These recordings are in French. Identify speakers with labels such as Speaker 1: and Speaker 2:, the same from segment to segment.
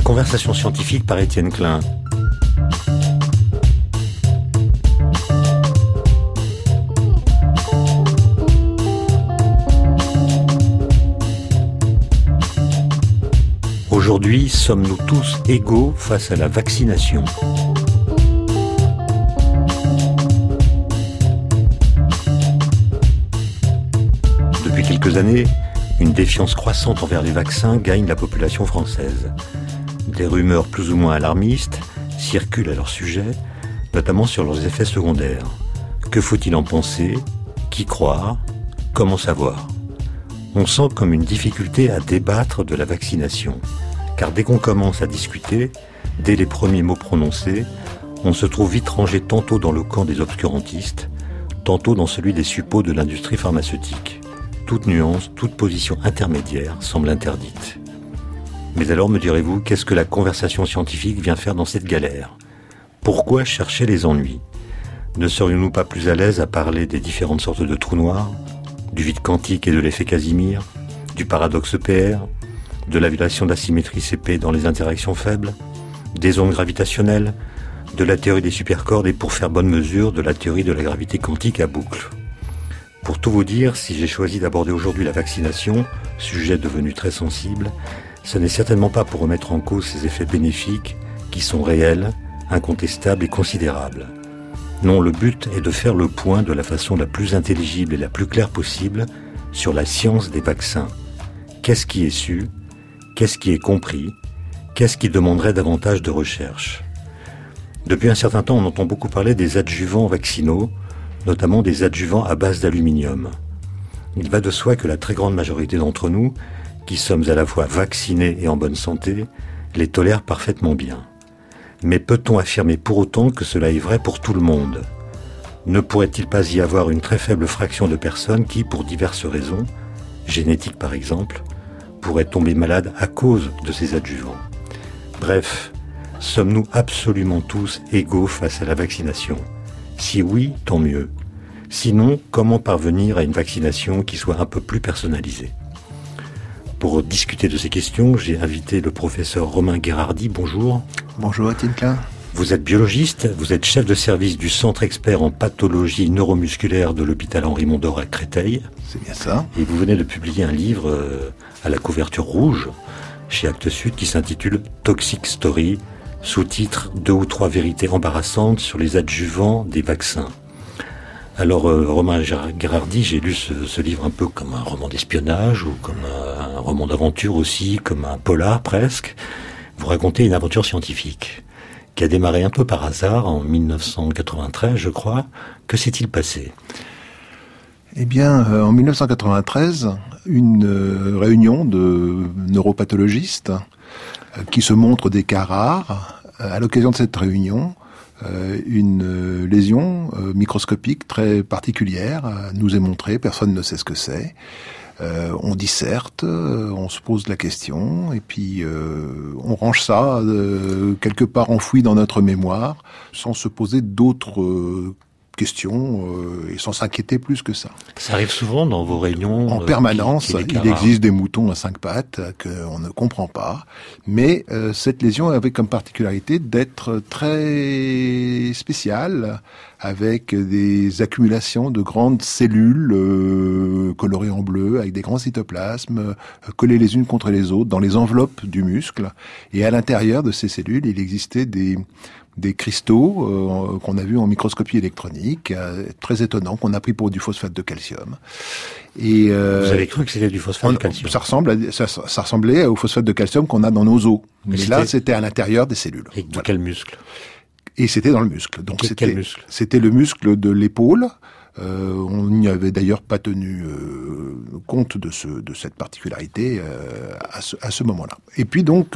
Speaker 1: conversation scientifique par Étienne Klein. Aujourd'hui, sommes-nous tous égaux face à la vaccination ? Depuis quelques années, une défiance croissante envers les vaccins gagne la population française. Des rumeurs plus ou moins alarmistes circulent à leur sujet, notamment sur leurs effets secondaires. Que faut-il en penser ? Qui croire ? Comment savoir ? On sent comme une difficulté à débattre de la vaccination. Car dès qu'on commence à discuter, dès les premiers mots prononcés, on se trouve vite rangé tantôt dans le camp des obscurantistes, tantôt dans celui des suppôts de l'industrie pharmaceutique. Toute nuance, toute position intermédiaire semble interdite. Mais alors, me direz-vous, qu'est-ce que la conversation scientifique vient faire dans cette galère ? Pourquoi chercher les ennuis ? Ne serions-nous pas plus à l'aise à parler des différentes sortes de trous noirs, du vide quantique et de l'effet Casimir, du paradoxe EPR, de la violation d'asymétrie CP dans les interactions faibles, des ondes gravitationnelles, de la théorie des supercordes et, pour faire bonne mesure, de la théorie de la gravité quantique à boucle ? Pour tout vous dire, si j'ai choisi d'aborder aujourd'hui la vaccination, sujet devenu très sensible, ce n'est certainement pas pour remettre en cause ses effets bénéfiques, qui sont réels, incontestables et considérables. Non, le but est de faire le point de la façon la plus intelligible et la plus claire possible sur la science des vaccins. Qu'est-ce qui est su ? Qu'est-ce qui est compris ? Qu'est-ce qui demanderait davantage de recherche ? Depuis un certain temps, on entend beaucoup parler des adjuvants vaccinaux, notamment des adjuvants à base d'aluminium. Il va de soi que la très grande majorité d'entre nous, qui sommes à la fois vaccinés et en bonne santé, les tolèrent parfaitement bien. Mais peut-on affirmer pour autant que cela est vrai pour tout le monde ? Ne pourrait-il pas y avoir une très faible fraction de personnes qui, pour diverses raisons, génétiques par exemple, pourraient tomber malades à cause de ces adjuvants ? Bref, sommes-nous absolument tous égaux face à la vaccination ? Si oui, tant mieux. Sinon, comment parvenir à une vaccination qui soit un peu plus personnalisée ? Pour discuter de ces questions, j'ai invité le professeur Romain Guérardi. Bonjour.
Speaker 2: Bonjour Étienne Klein.
Speaker 1: Vous êtes biologiste, vous êtes chef de service du centre expert en pathologie neuromusculaire de l'hôpital Henri Mondor à Créteil.
Speaker 2: C'est bien ça.
Speaker 1: Et vous venez de publier un livre à la couverture rouge chez Actes Sud qui s'intitule Toxic Story, sous-titre « 2 ou 3 vérités embarrassantes sur les adjuvants des vaccins ». Alors, Romain Guérardi, j'ai lu ce livre un peu comme un roman d'espionnage, ou comme un roman d'aventure aussi, comme un polar presque. Vous racontez une aventure scientifique qui a démarré un peu par hasard en 1993, je crois. Que s'est-il passé ?
Speaker 2: Eh bien, en 1993, une réunion de neuropathologistes qui se montrent des cas rares. À l'occasion de cette réunion, une lésion microscopique très particulière nous est montrée, personne ne sait ce que c'est. On disserte, on se pose la question, et puis on range ça quelque part enfoui dans notre mémoire, sans se poser d'autres questions et sans s'inquiéter plus que ça.
Speaker 1: Ça arrive souvent dans vos réunions ?
Speaker 2: En permanence, il existe des moutons à 5 pattes qu'on ne comprend pas, mais cette lésion avait comme particularité d'être très spéciale, avec des accumulations de grandes cellules colorées en bleu, avec des grands cytoplasmes collés les unes contre les autres dans les enveloppes du muscle. Et à l'intérieur de ces cellules, il existait des cristaux qu'on a vus en microscopie électronique, très étonnants, qu'on a pris pour du phosphate de calcium. Et
Speaker 1: vous avez cru que c'était du phosphate de calcium ?
Speaker 2: Ça ressemblait au phosphate de calcium qu'on a dans nos os. Mais là, c'était à l'intérieur des cellules.
Speaker 1: Et de quel muscle ?
Speaker 2: Et c'était dans le muscle. Donc
Speaker 1: quel muscle ?
Speaker 2: C'était le muscle de l'épaule. On n'y avait d'ailleurs pas tenu compte de cette particularité à ce moment-là. Et puis donc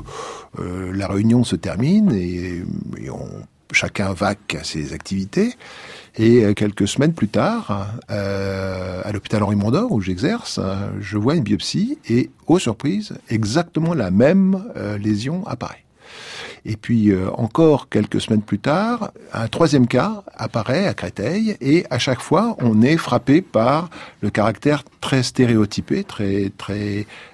Speaker 2: la réunion se termine et chacun vaque à ses activités. Et quelques semaines plus tard, à l'hôpital Henri Mondor où j'exerce, je vois une biopsie et, aux surprises, exactement la même lésion apparaît. Et puis, encore quelques semaines plus tard, un troisième cas apparaît à Créteil, et à chaque fois, on est frappé par le caractère très stéréotypé, très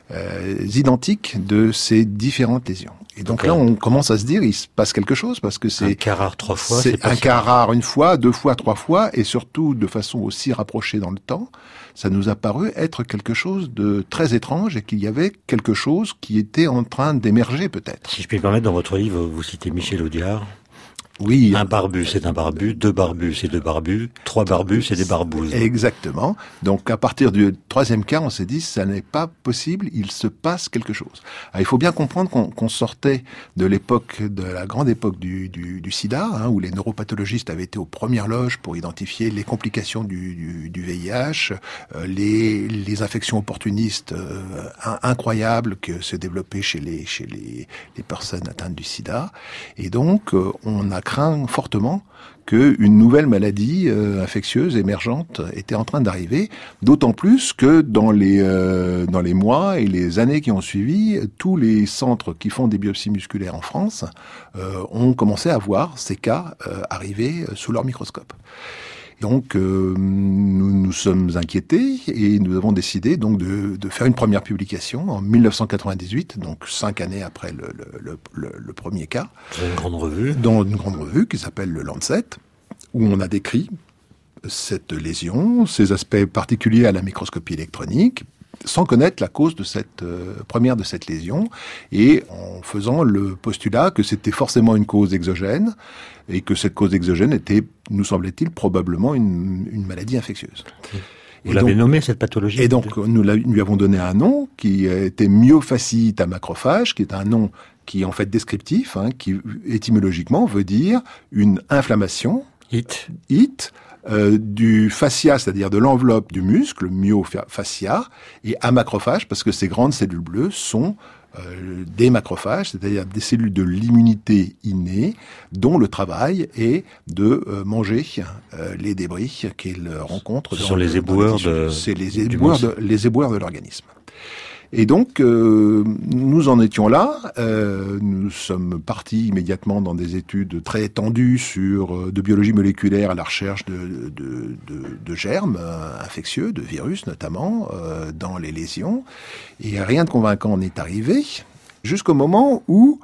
Speaker 2: identiques de ces différentes lésions. Et donc là, on commence à se dire, il se passe quelque chose, parce que c'est...
Speaker 1: Un cas rare 3 fois,
Speaker 2: c'est un cas rare 1 fois, 2 fois, 3 fois, et surtout de façon aussi rapprochée dans le temps. Ça nous a paru être quelque chose de très étrange et qu'il y avait quelque chose qui était en train d'émerger peut-être.
Speaker 1: Si je puis me permettre, dans votre livre, vous citez Michel Audiard.
Speaker 2: Oui.
Speaker 1: Un barbu, c'est un barbu. 2 barbus, c'est 2 barbus. 3 barbus, c'est des barbouzes.
Speaker 2: Exactement. Donc, à partir du 3e cas, on s'est dit, ça n'est pas possible, il se passe quelque chose. Alors, il faut bien comprendre qu'on sortait de l'époque, de la grande époque du sida, où les neuropathologistes avaient été aux premières loges pour identifier les complications du VIH, les infections opportunistes incroyables que se développaient chez les personnes atteintes du sida. Et donc, on a craint fortement qu'une nouvelle maladie infectieuse émergente était en train d'arriver, d'autant plus que dans les mois et les années qui ont suivi, tous les centres qui font des biopsies musculaires en France ont commencé à voir ces cas arriver sous leur microscope. Donc, nous nous sommes inquiétés et nous avons décidé donc de faire une première publication en 1998, donc 5 années après le premier cas.
Speaker 1: Dans une grande revue.
Speaker 2: Dans une grande revue qui s'appelle le Lancet, où on a décrit cette lésion, ses aspects particuliers à la microscopie électronique, sans connaître la cause de cette première de cette lésion, et en faisant le postulat que c'était forcément une cause exogène, et que cette cause exogène était, nous semblait-il, probablement une maladie infectieuse.
Speaker 1: Vous l'avez nommé, cette pathologie?
Speaker 2: Et donc, nous lui avons donné un nom qui était myofasciite à macrophage, qui est un nom qui est en fait descriptif, qui étymologiquement veut dire une inflammation, du fascia, c'est-à-dire de l'enveloppe du muscle, myofascia, et à macrophage, parce que ces grandes cellules bleues sont des macrophages, c'est-à-dire des cellules de l'immunité innée, dont le travail est de manger les débris qu'ils rencontrent.
Speaker 1: Ce sont les éboueurs
Speaker 2: C'est les éboueurs de l'organisme. Et donc, nous en étions là. Nous sommes partis immédiatement dans des études très étendues de biologie moléculaire à la recherche de germes infectieux, de virus notamment, dans les lésions. Et rien de convaincant en est arrivé, jusqu'au moment où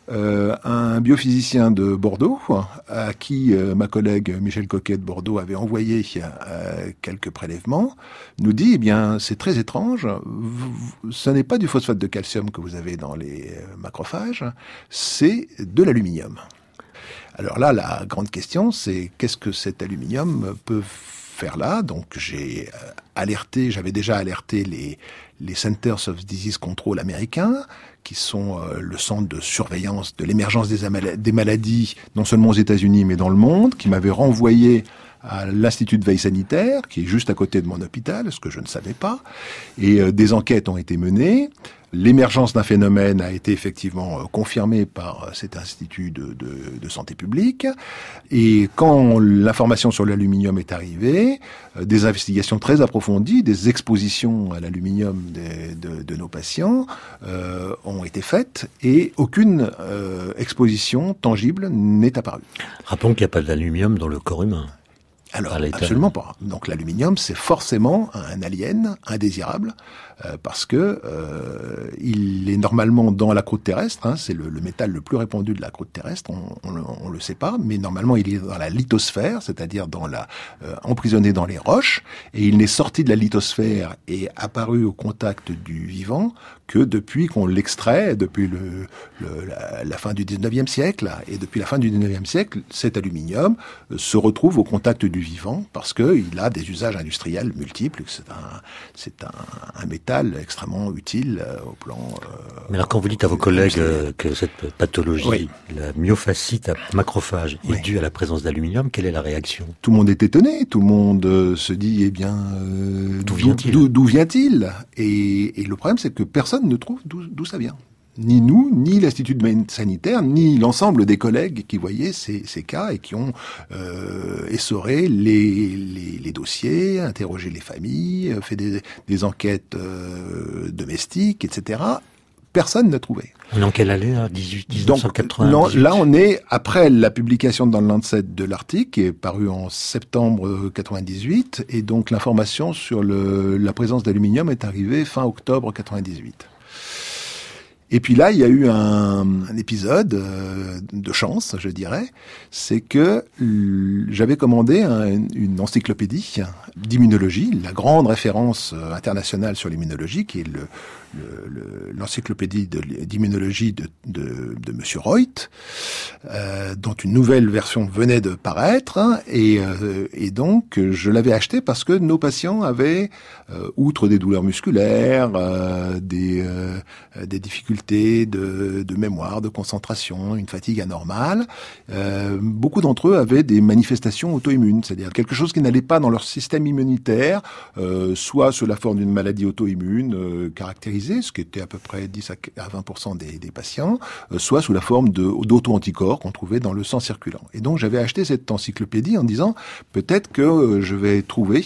Speaker 2: un biophysicien de Bordeaux, à qui ma collègue Michel Coquet de Bordeaux avait envoyé quelques prélèvements, nous dit, eh bien, c'est très étrange, ce n'est pas du phosphate de calcium que vous avez dans les macrophages, c'est de l'aluminium. Alors là, la grande question, c'est qu'est-ce que cet aluminium peut faire là? Donc j'avais déjà alerté les Centers of Disease Control américains, qui sont le centre de surveillance de l'émergence des maladies, non seulement aux États-Unis, mais dans le monde, qui m'avaient renvoyé à l'Institut de veille sanitaire, qui est juste à côté de mon hôpital, ce que je ne savais pas. Et des enquêtes ont été menées. L'émergence d'un phénomène a été effectivement confirmée par cet institut de santé publique. Et quand l'information sur l'aluminium est arrivée, des investigations très approfondies, des expositions à l'aluminium de nos patients ont été faites et aucune exposition tangible n'est apparue.
Speaker 1: Rappelons qu'il n'y a pas d'aluminium dans le corps humain.
Speaker 2: Alors, absolument pas. Donc l'aluminium, c'est forcément un alien indésirable, parce que il est normalement dans la croûte terrestre, c'est le métal le plus répandu de la croûte terrestre, on le sait pas, mais normalement il est dans la lithosphère, c'est-à-dire emprisonné dans les roches, et il n'est sorti de la lithosphère et apparu au contact du vivant que depuis qu'on l'extrait, depuis la fin du 19e siècle, et depuis la fin du 19e siècle, cet aluminium se retrouve au contact du vivant parce qu'il a des usages industriels multiples. C'est un métal extrêmement utile au plan.
Speaker 1: Mais alors quand vous dites à vos collègues que cette pathologie, la myofasciite à macrophage, est due à la présence d'aluminium, quelle est la réaction?
Speaker 2: Tout le monde est étonné. Tout le monde se dit, eh bien, d'où vient-il? Et le problème, c'est que personne ne trouve d'où ça vient. Ni nous, ni l'Institut de veille sanitaire, ni l'ensemble des collègues qui voyaient ces cas et qui ont essoré les dossiers, interrogé les familles, fait des enquêtes domestiques, etc. Personne n'a trouvé.
Speaker 1: On est en quelle année, là, 1998?
Speaker 2: Là, on est après la publication dans le Lancet de l'article, qui est paru en septembre 98, et donc l'information sur la présence d'aluminium est arrivée fin octobre 98. Et puis là, il y a eu un épisode de chance, je dirais, c'est que j'avais commandé une encyclopédie d'immunologie, la grande référence internationale sur l'immunologie, qui est l'encyclopédie d'immunologie de Monsieur Reut, dont une nouvelle version venait de paraître, hein, et donc je l'avais acheté parce que nos patients avaient, outre des douleurs musculaires, des difficultés de mémoire, de concentration, une fatigue anormale, beaucoup d'entre eux avaient des manifestations auto-immunes, c'est-à-dire quelque chose qui n'allait pas dans leur système immunitaire, soit sous la forme d'une maladie auto-immune caractérisée, ce qui était à peu près 10 à 20% des patients, soit sous la forme d'auto-anticorps qu'on trouvait dans le sang circulant. Et donc j'avais acheté cette encyclopédie en disant peut-être que je vais trouver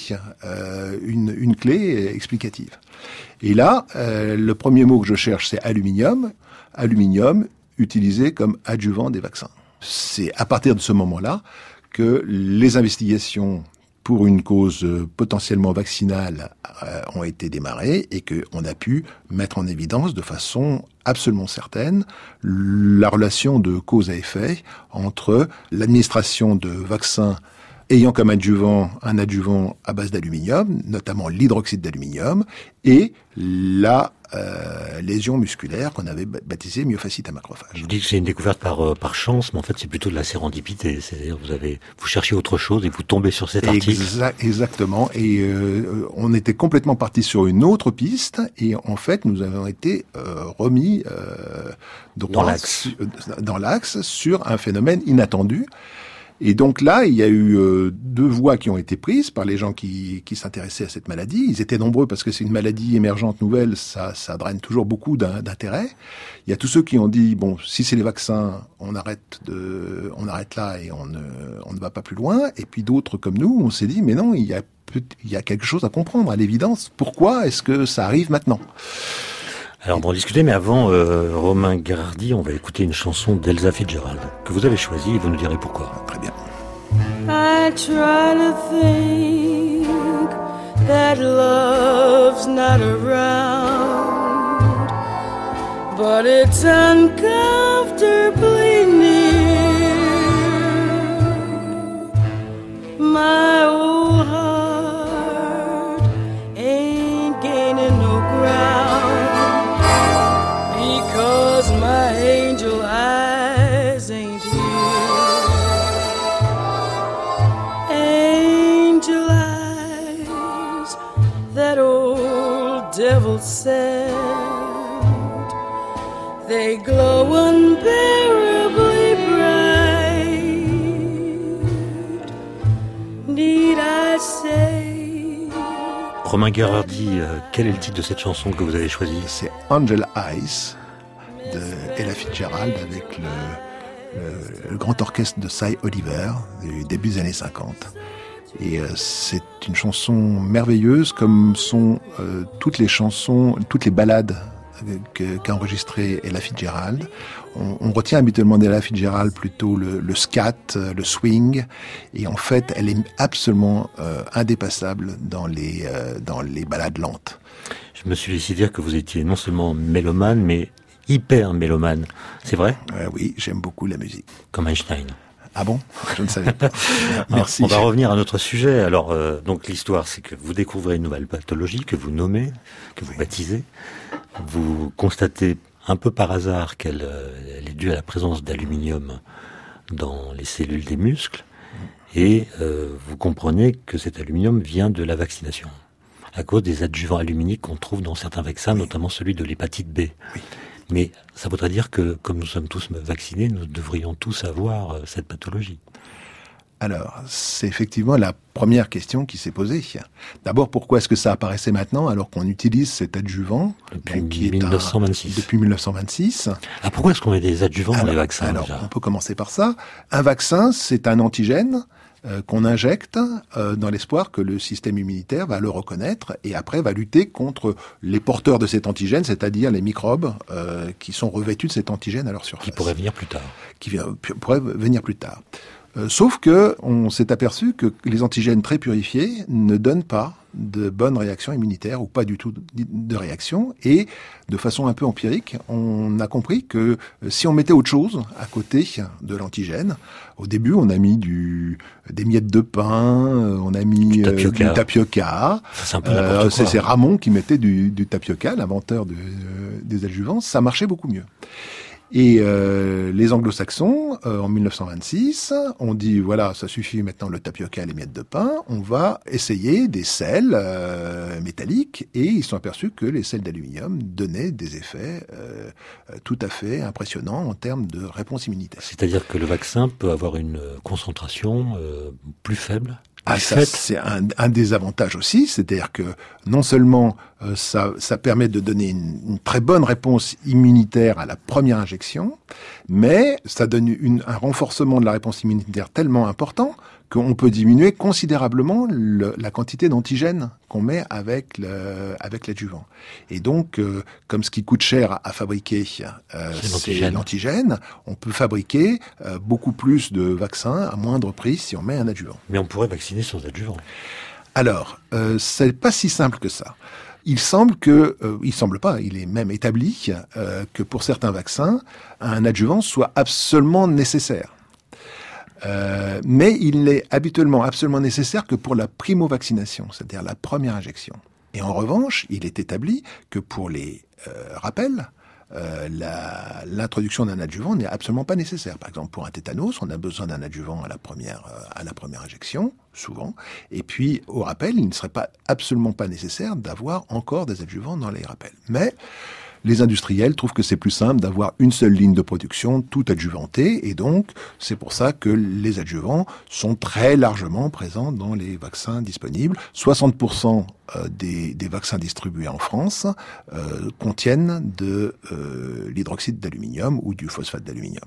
Speaker 2: une clé explicative. Et là, le premier mot que je cherche, c'est aluminium. Aluminium utilisé comme adjuvant des vaccins. C'est à partir de ce moment-là que les investigations pour une cause potentiellement vaccinale ont été démarrées et qu'on a pu mettre en évidence de façon absolument certaine la relation de cause à effet entre l'administration de vaccins ayant comme adjuvant un adjuvant à base d'aluminium, notamment l'hydroxyde d'aluminium, et la lésion musculaire qu'on avait baptisée myofascite à macrophage.
Speaker 1: Je dis que c'est une découverte par chance, mais en fait c'est plutôt de la sérendipité. C'est-à-dire vous cherchez autre chose et vous tombez sur cet article.
Speaker 2: Exactement. Et on était complètement parti sur une autre piste, et en fait nous avons été remis droit dans l'axe sur un phénomène inattendu. Et donc là, il y a eu deux voies qui ont été prises par les gens qui s'intéressaient à cette maladie. Ils étaient nombreux parce que c'est une maladie émergente nouvelle, ça draine toujours beaucoup d'intérêt. Il y a tous ceux qui ont dit bon, si c'est les vaccins, on arrête là et on ne va pas plus loin. Et puis d'autres comme nous, on s'est dit mais non, il y a quelque chose à comprendre à l'évidence. Pourquoi est-ce que ça arrive maintenant ?
Speaker 1: Alors on va en discuter, mais avant, Romain Guerardi, on va écouter une chanson d'Elsa Fitzgerald que vous avez choisie et vous nous direz pourquoi.
Speaker 2: Très bien.
Speaker 3: I try to think that love's not around, but it's uncomfortably near. My old heart ain't gaining no ground, because my angel eyes ain't here. Angel eyes, that old devil said, they glow unbearably bright. Need I say?
Speaker 1: Romain Guerardi, quel est le titre de cette chanson que vous avez choisie ?
Speaker 2: C'est Angel Eyes de Ella Fitzgerald avec le grand orchestre de Cy Oliver du début des années 50. Et c'est une chanson merveilleuse, comme sont toutes les chansons, toutes les ballades qu'a enregistré Ella Fitzgerald. On retient habituellement d'Ella Fitzgerald plutôt le scat, le swing, et en fait, elle est absolument indépassable dans les ballades lentes.
Speaker 1: Je me suis laissé dire que vous étiez non seulement mélomane, mais hyper mélomane. C'est vrai ?
Speaker 2: Oui, j'aime beaucoup la musique.
Speaker 1: Comme Einstein.
Speaker 2: Ah bon ? Je ne savais pas. Merci.
Speaker 1: Alors, on va revenir à notre sujet. Alors, donc l'histoire, c'est que vous découvrez une nouvelle pathologie que vous nommez, que vous baptisez. Vous constatez un peu par hasard qu'elle est due à la présence d'aluminium dans les cellules des muscles, et vous comprenez que cet aluminium vient de la vaccination, à cause des adjuvants aluminiques qu'on trouve dans certains vaccins, notamment celui de l'hépatite B.
Speaker 2: Oui.
Speaker 1: Mais ça voudrait dire que, comme nous sommes tous vaccinés, nous devrions tous avoir cette pathologie.
Speaker 2: Alors, c'est effectivement la première question qui s'est posée. D'abord, pourquoi est-ce que ça apparaissait maintenant alors qu'on utilise cet adjuvant
Speaker 1: depuis 1926.
Speaker 2: Depuis 1926.
Speaker 1: Ah, pourquoi est-ce qu'on met des adjuvants dans les vaccins ?
Speaker 2: Alors, on peut commencer par ça. Un vaccin, c'est un antigène qu'on injecte dans l'espoir que le système immunitaire va le reconnaître et après va lutter contre les porteurs de cet antigène, c'est-à-dire les microbes qui sont revêtus de cet antigène à leur surface.
Speaker 1: Qui pourraient venir plus tard.
Speaker 2: Pourraient venir plus tard. Sauf que on s'est aperçu que les antigènes très purifiés ne donnent pas de bonnes réactions immunitaires ou pas du tout de réaction. Et de façon un peu empirique, on a compris que si on mettait autre chose à côté de l'antigène, au début on a mis des miettes de pain, on a mis du tapioca. C'est Ramon qui mettait du tapioca, l'inventeur des adjuvants. Ça marchait beaucoup mieux. Et les anglo-saxons, en 1926, ont dit, voilà, ça suffit maintenant le tapioca et les miettes de pain, on va essayer des sels métalliques, et ils se sont aperçus que les sels d'aluminium donnaient des effets tout à fait impressionnants en termes de réponse immunitaire.
Speaker 1: C'est-à-dire que le vaccin peut avoir une concentration plus faible ?
Speaker 2: Ça, c'est un des avantages aussi, c'est-à-dire que non seulement ça permet de donner une très bonne réponse immunitaire à la première injection, mais ça donne un renforcement de la réponse immunitaire tellement important qu'on peut diminuer considérablement la quantité d'antigènes qu'on met avec l'adjuvant. Et donc, comme ce qui coûte cher à fabriquer, c'est l'antigène, on peut fabriquer beaucoup plus de vaccins à moindre prix si on met un adjuvant.
Speaker 1: Mais on pourrait vacciner sans adjuvant.
Speaker 2: Alors, c'est pas si simple que ça. Il est même établi que pour certains vaccins, un adjuvant soit absolument nécessaire. Mais il n'est habituellement absolument nécessaire que pour la primo-vaccination, c'est-à-dire la première injection. Et en revanche, il est établi que pour les rappels, l'introduction d'un adjuvant n'est absolument pas nécessaire. Par exemple, pour un tétanos, on a besoin d'un adjuvant à la première injection, souvent. Et puis, au rappel, il ne serait absolument pas nécessaire d'avoir encore des adjuvants dans les rappels. Mais les industriels trouvent que c'est plus simple d'avoir une seule ligne de production, tout adjuvanté, et donc c'est pour ça que les adjuvants sont très largement présents dans les vaccins disponibles. 60% des vaccins distribués en France contiennent de l'hydroxyde d'aluminium ou du phosphate d'aluminium.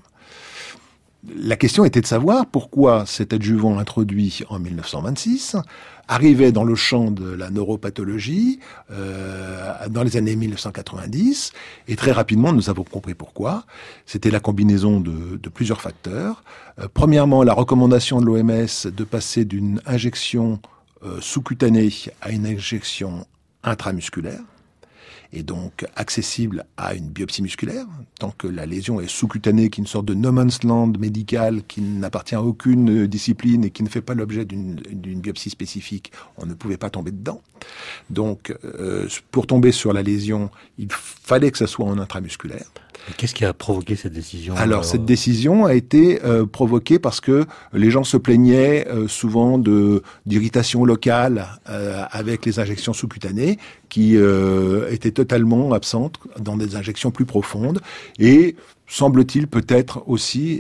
Speaker 2: La question était de savoir pourquoi cet adjuvant introduit en 1926 arrivait dans le champ de la neuropathologie dans les années 1990, et très rapidement nous avons compris pourquoi. C'était la combinaison de plusieurs facteurs. Premièrement, la recommandation de l'OMS de passer d'une injection sous-cutanée à une injection intramusculaire, et donc accessible à une biopsie musculaire, tant que la lésion est sous-cutanée, qui est une sorte de no man's land médical, qui n'appartient à aucune discipline et qui ne fait pas l'objet d'une biopsie spécifique, on ne pouvait pas tomber dedans. Donc, pour tomber sur la lésion, il fallait que ça soit en intramusculaire.
Speaker 1: Qu'est-ce qui a provoqué cette décision ?
Speaker 2: Alors, cette décision a été provoquée parce que les gens se plaignaient souvent d'irritation locale avec les injections sous-cutanées qui étaient totalement absentes dans des injections plus profondes, et semble-t-il peut-être aussi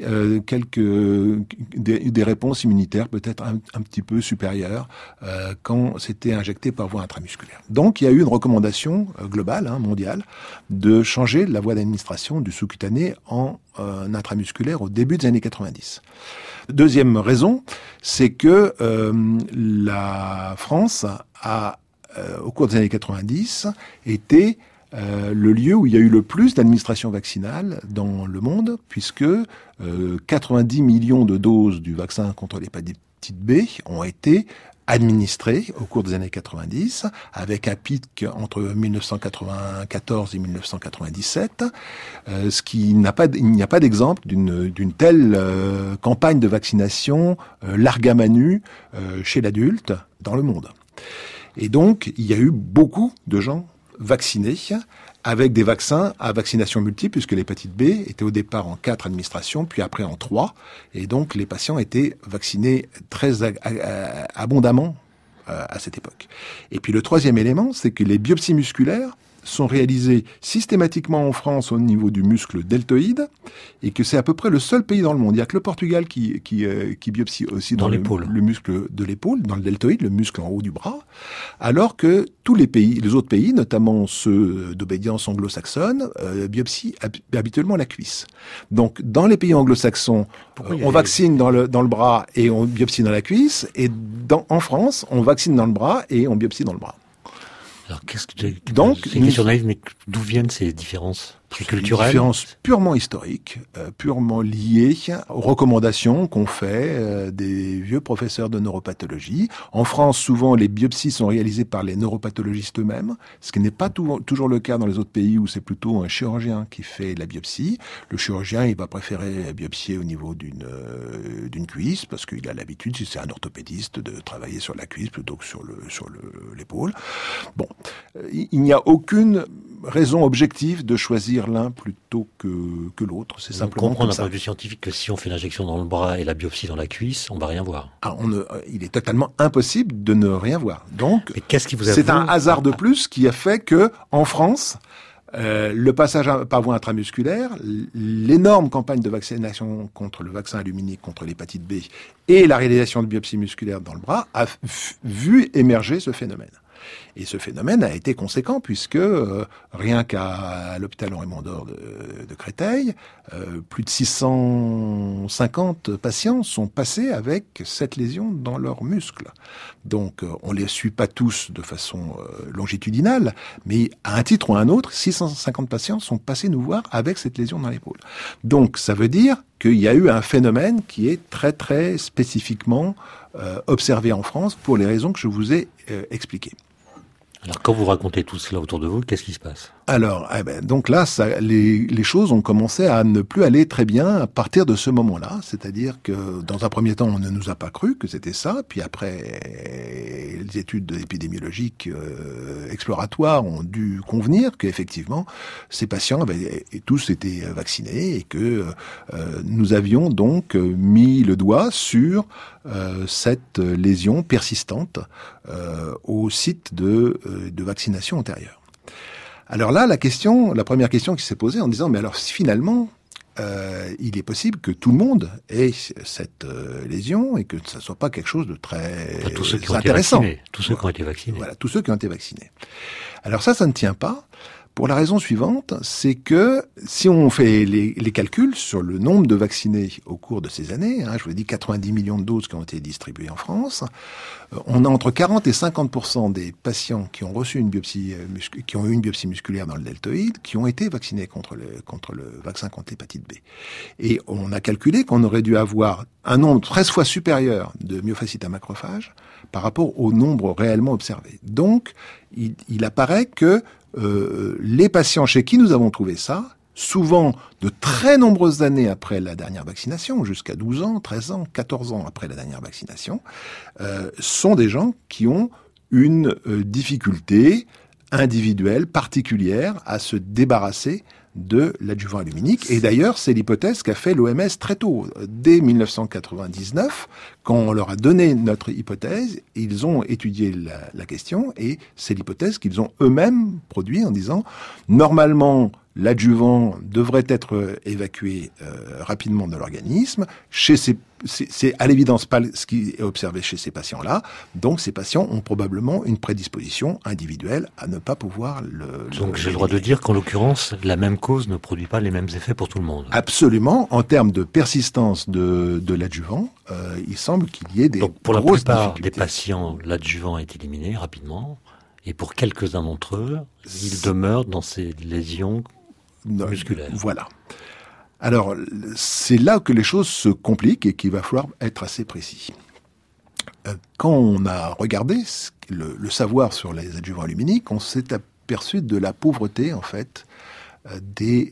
Speaker 2: des réponses immunitaires peut-être un petit peu supérieures quand c'était injecté par voie intramusculaire. Donc il y a eu une recommandation globale, mondiale, de changer la voie d'administration du sous-cutané en intramusculaire au début des années 90. Deuxième raison, c'est que la France a au cours des années 90, était le lieu où il y a eu le plus d'administration vaccinale dans le monde, puisque 90 millions de doses du vaccin contre l'hépatite B ont été administrées au cours des années 90, avec un pic entre 1994 et 1997, il n'y a pas d'exemple d'une telle campagne de vaccination larga manu chez l'adulte dans le monde. Et donc, il y a eu beaucoup de gens vaccinés avec des vaccins à vaccination multiple, puisque l'hépatite B était au départ en 4 administrations, puis après en 3. Et donc, les patients étaient vaccinés très abondamment à cette époque. Et puis, le troisième élément, c'est que les biopsies musculaires sont réalisées systématiquement en France au niveau du muscle deltoïde, et que c'est à peu près le seul pays dans le monde. Il n'y a que le Portugal qui biopsie aussi dans le muscle de l'épaule, dans le deltoïde, le muscle en haut du bras, alors que tous les autres pays, notamment ceux d'obédience anglo-saxonne, biopsient habituellement la cuisse. Donc, dans les pays anglo-saxons, on vaccine dans le bras et on biopsie dans la cuisse, et en France, on vaccine dans le bras et on biopsie dans le bras.
Speaker 1: Alors, c'est
Speaker 2: Donc,
Speaker 1: une question naïve, mais d'où viennent ces différences? C'est culturel?
Speaker 2: Des différences purement historiques, purement liées aux recommandations qu'ont fait des vieux professeurs de neuropathologie. En France, souvent, les biopsies sont réalisées par les neuropathologistes eux-mêmes, ce qui n'est pas toujours le cas dans les autres pays où c'est plutôt un chirurgien qui fait la biopsie. Le chirurgien, il va préférer biopsier au niveau d'une cuisse parce qu'il a l'habitude, si c'est un orthopédiste, de travailler sur la cuisse plutôt que sur l'épaule. Bon, il n'y a aucune raison objective de choisir l'un plutôt que l'autre. C'est simplement
Speaker 1: comprendre
Speaker 2: comme
Speaker 1: d'un point de vue scientifique que si on fait l'injection dans le bras et la biopsie dans la cuisse, on va rien voir.
Speaker 2: Il est totalement impossible de ne rien voir. Donc,
Speaker 1: mais qu'est-ce qui vous a
Speaker 2: c'est un hasard de plus qui a fait que, en France, le passage par voie intramusculaire, l'énorme campagne de vaccination contre le vaccin aluminique contre l'hépatite B et la réalisation de biopsies musculaires dans le bras a vu émerger ce phénomène. Et ce phénomène a été conséquent puisque rien qu'à l'hôpital Henri Mondor de Créteil, plus de 650 patients sont passés avec cette lésion dans leurs muscles. Donc on les suit pas tous de façon longitudinale, mais à un titre ou à un autre, 650 patients sont passés nous voir avec cette lésion dans l'épaule. Donc ça veut dire qu'il y a eu un phénomène qui est très très spécifiquement observé en France pour les raisons que je vous ai expliquées.
Speaker 1: Alors, quand vous racontez tout cela autour de vous, qu'est-ce qui se passe?
Speaker 2: Alors, donc là, les choses ont commencé à ne plus aller très bien à partir de ce moment-là. C'est-à-dire que, dans un premier temps, on ne nous a pas cru que c'était ça. Puis après, les études épidémiologiques exploratoires ont dû convenir qu'effectivement, ces patients avaient tous été vaccinés et que nous avions donc mis le doigt sur cette lésion persistante au site de vaccination antérieure. Alors là, la première question qui s'est posée en disant, mais alors si finalement, il est possible que tout le monde ait cette lésion et que ça soit pas quelque chose de très
Speaker 1: tous ceux qui ont
Speaker 2: intéressant.
Speaker 1: Été vaccinés, tous ceux qui ont été vaccinés.
Speaker 2: Voilà, tous ceux qui ont été vaccinés. Alors ça ne tient pas. Pour la raison suivante, c'est que si on fait les calculs sur le nombre de vaccinés au cours de ces années, je vous ai dit 90 millions de doses qui ont été distribuées en France, on a entre 40 et 50% des patients qui ont reçu une biopsie qui ont eu une biopsie musculaire dans le deltoïde, qui ont été vaccinés contre le vaccin contre l'hépatite B. Et on a calculé qu'on aurait dû avoir un nombre 13 fois supérieur de myofascites à macrophages par rapport au nombre réellement observé. Donc, il apparaît que les patients chez qui nous avons trouvé ça, souvent de très nombreuses années après la dernière vaccination, jusqu'à 12 ans, 13 ans, 14 ans après la dernière vaccination, sont des gens qui ont une difficulté individuelle, particulière, à se débarrasser de l'adjuvant aluminique. Et d'ailleurs, c'est l'hypothèse qu'a fait l'OMS très tôt. Dès 1999, quand on leur a donné notre hypothèse, ils ont étudié la question et c'est l'hypothèse qu'ils ont eux-mêmes produit en disant normalement, l'adjuvant devrait être évacué rapidement de l'organisme. C'est à l'évidence pas ce qui est observé chez ces patients-là. Donc ces patients ont probablement une prédisposition individuelle à ne pas pouvoir
Speaker 1: Donc j'ai le droit de dire qu'en l'occurrence, la même cause ne produit pas les mêmes effets pour tout le monde.
Speaker 2: Absolument. En termes de persistance de l'adjuvant, il semble qu'il y ait des grosses difficultés.
Speaker 1: Donc pour la plupart des patients, l'adjuvant est éliminé rapidement. Et pour quelques-uns d'entre eux, ils demeurent dans ces lésions musculaires.
Speaker 2: Voilà. Alors, c'est là que les choses se compliquent et qu'il va falloir être assez précis. Quand on a regardé le savoir sur les adjuvants aluminiques, on s'est aperçu de la pauvreté, en fait, des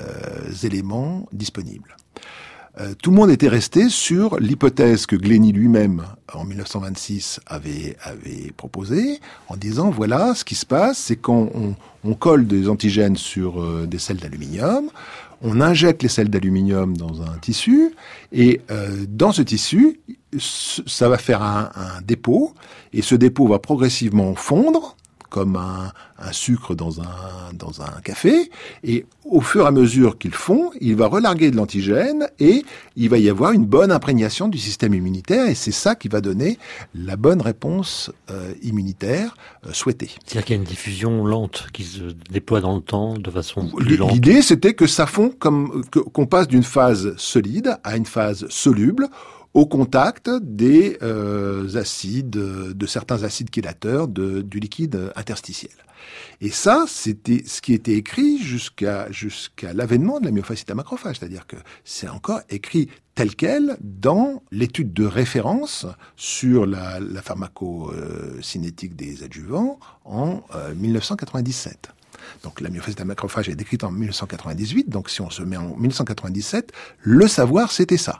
Speaker 2: éléments disponibles. Tout le monde était resté sur l'hypothèse que Glenny lui-même, en 1926, avait proposée, en disant, voilà, ce qui se passe, c'est qu'on colle des antigènes sur des sels d'aluminium, on injecte les sels d'aluminium dans un tissu, et dans ce tissu, ça va faire un dépôt, et ce dépôt va progressivement fondre, comme un sucre dans un café, et au fur et à mesure qu'il fond, il va relarguer de l'antigène, et il va y avoir une bonne imprégnation du système immunitaire, et c'est ça qui va donner la bonne réponse immunitaire souhaitée.
Speaker 1: C'est-à-dire qu'il y a une diffusion lente qui se déploie dans le temps de façon plus lente.
Speaker 2: L'idée, c'était que ça fond qu'on passe d'une phase solide à une phase soluble, au contact des acides, de certains acides chélateurs du liquide interstitiel. Et ça, c'était ce qui était écrit jusqu'à l'avènement de la myofasciite à macrophage, c'est-à-dire que c'est encore écrit tel quel dans l'étude de référence sur la pharmacocinétique des adjuvants en 1997. Donc la myofasciite à macrophage est décrite en 1998, donc si on se met en 1997, le savoir c'était ça.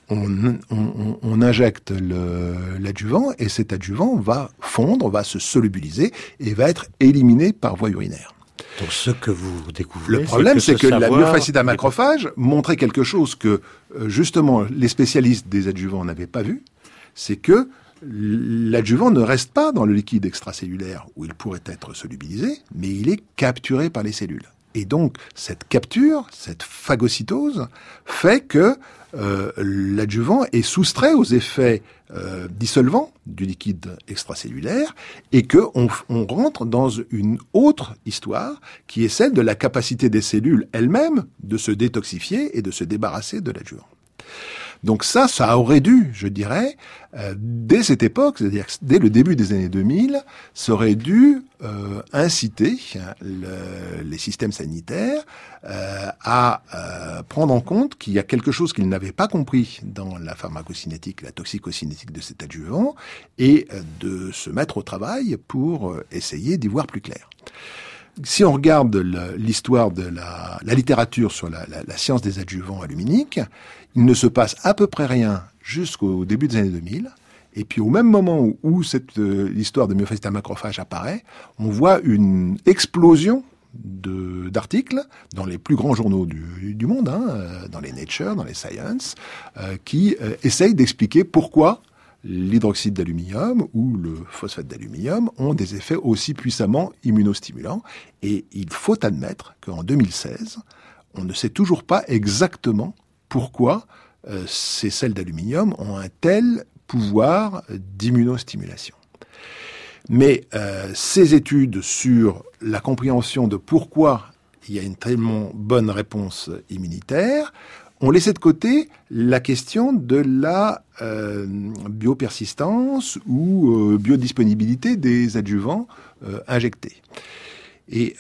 Speaker 2: On injecte l'adjuvant et cet adjuvant va fondre, va se solubiliser et va être éliminé par voie urinaire.
Speaker 1: Donc ce que vous découvrez,
Speaker 2: le problème, c'est que la myofasciite à macrophage montrait quelque chose que justement les spécialistes des adjuvants n'avaient pas vu, c'est que l'adjuvant ne reste pas dans le liquide extracellulaire où il pourrait être solubilisé, mais il est capturé par les cellules. Et donc cette capture, cette phagocytose, fait que l'adjuvant est soustrait aux effets dissolvants du liquide extracellulaire et que on rentre dans une autre histoire qui est celle de la capacité des cellules elles-mêmes de se détoxifier et de se débarrasser de l'adjuvant. Donc ça aurait dû, je dirais, dès cette époque, c'est-à-dire dès le début des années 2000, ça aurait dû inciter les systèmes sanitaires à prendre en compte qu'il y a quelque chose qu'ils n'avaient pas compris dans la pharmacocinétique, la toxicocinétique de cet adjuvant, et de se mettre au travail pour essayer d'y voir plus clair. Si on regarde l'histoire de la littérature sur la science des adjuvants aluminiques, il ne se passe à peu près rien jusqu'au début des années 2000. Et puis au même moment où cette l'histoire de myofasciite à macrophage apparaît, on voit une explosion d'articles dans les plus grands journaux du monde, dans les Nature, dans les Science, qui essayent d'expliquer pourquoi l'hydroxyde d'aluminium ou le phosphate d'aluminium ont des effets aussi puissamment immunostimulants. Et il faut admettre qu'en 2016, on ne sait toujours pas exactement pourquoi ces sels d'aluminium ont un tel pouvoir d'immunostimulation. Mais ces études sur la compréhension de pourquoi il y a une tellement bonne réponse immunitaire ont laissé de côté la question de la biopersistance ou biodisponibilité des adjuvants injectés. Et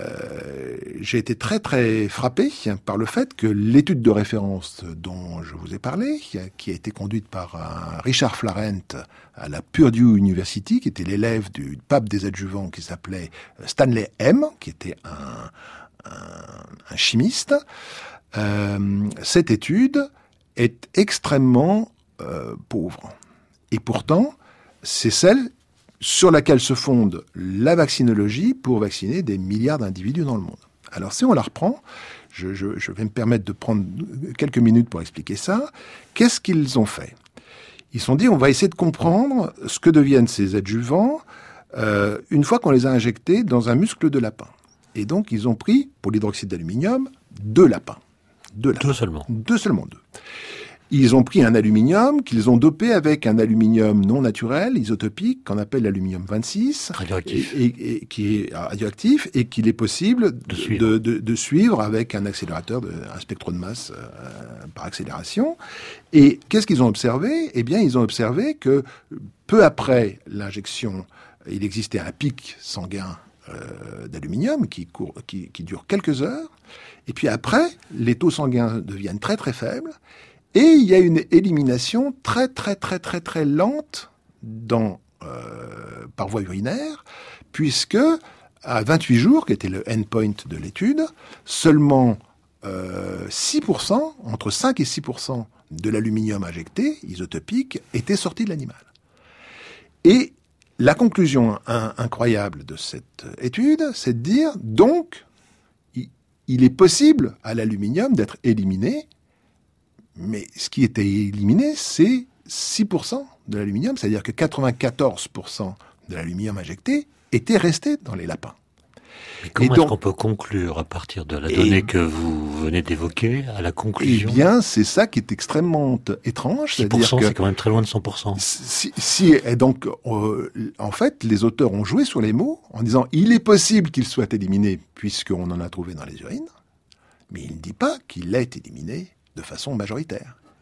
Speaker 2: j'ai été très très frappé par le fait que l'étude de référence dont je vous ai parlé, qui a été conduite par un Richard Florent à la Purdue University, qui était l'élève du pape des adjuvants qui s'appelait Stanley M, qui était un chimiste, cette étude est extrêmement pauvre. Et pourtant, c'est celle sur laquelle se fonde la vaccinologie pour vacciner des milliards d'individus dans le monde. Alors si on la reprend, je vais me permettre de prendre quelques minutes pour expliquer ça. Qu'est-ce qu'ils ont fait ? Ils se sont dit, on va essayer de comprendre ce que deviennent ces adjuvants une fois qu'on les a injectés dans un muscle de lapin. Et donc ils ont pris, pour l'hydroxyde d'aluminium, 2 lapins. 2 seulement. 2. Ils ont pris un aluminium qu'ils ont dopé avec un aluminium non naturel, isotopique, qu'on appelle l'aluminium 26, et qui est radioactif, et qu'il est possible de suivre avec un accélérateur, un spectro de masse par accélération. Et qu'est-ce qu'ils ont observé ? Eh bien, ils ont observé que peu après l'injection, il existait un pic sanguin d'aluminium qui dure quelques heures, et puis après, les taux sanguins deviennent très très faibles, et il y a une élimination très très très très très lente par voie urinaire, puisque à 28 jours, qui était le endpoint de l'étude, seulement 6%, entre 5 et 6% de l'aluminium injecté, isotopique, était sorti de l'animal. Et la conclusion incroyable de cette étude, c'est de dire, donc, il est possible à l'aluminium d'être éliminé, mais ce qui était éliminé, c'est 6% de l'aluminium, c'est-à-dire que 94% de l'aluminium injecté était resté dans les lapins.
Speaker 1: Mais comment est-ce qu'on peut conclure à partir de la donnée que vous venez d'évoquer à la conclusion ?
Speaker 2: Eh bien, c'est ça qui est extrêmement étrange.
Speaker 1: 6%, c'est quand même très loin de 100%.
Speaker 2: Et donc, en fait, les auteurs ont joué sur les mots en disant « il est possible qu'il soit éliminé puisqu'on en a trouvé dans les urines », mais il ne dit pas qu'il est éliminé de façon majoritaire.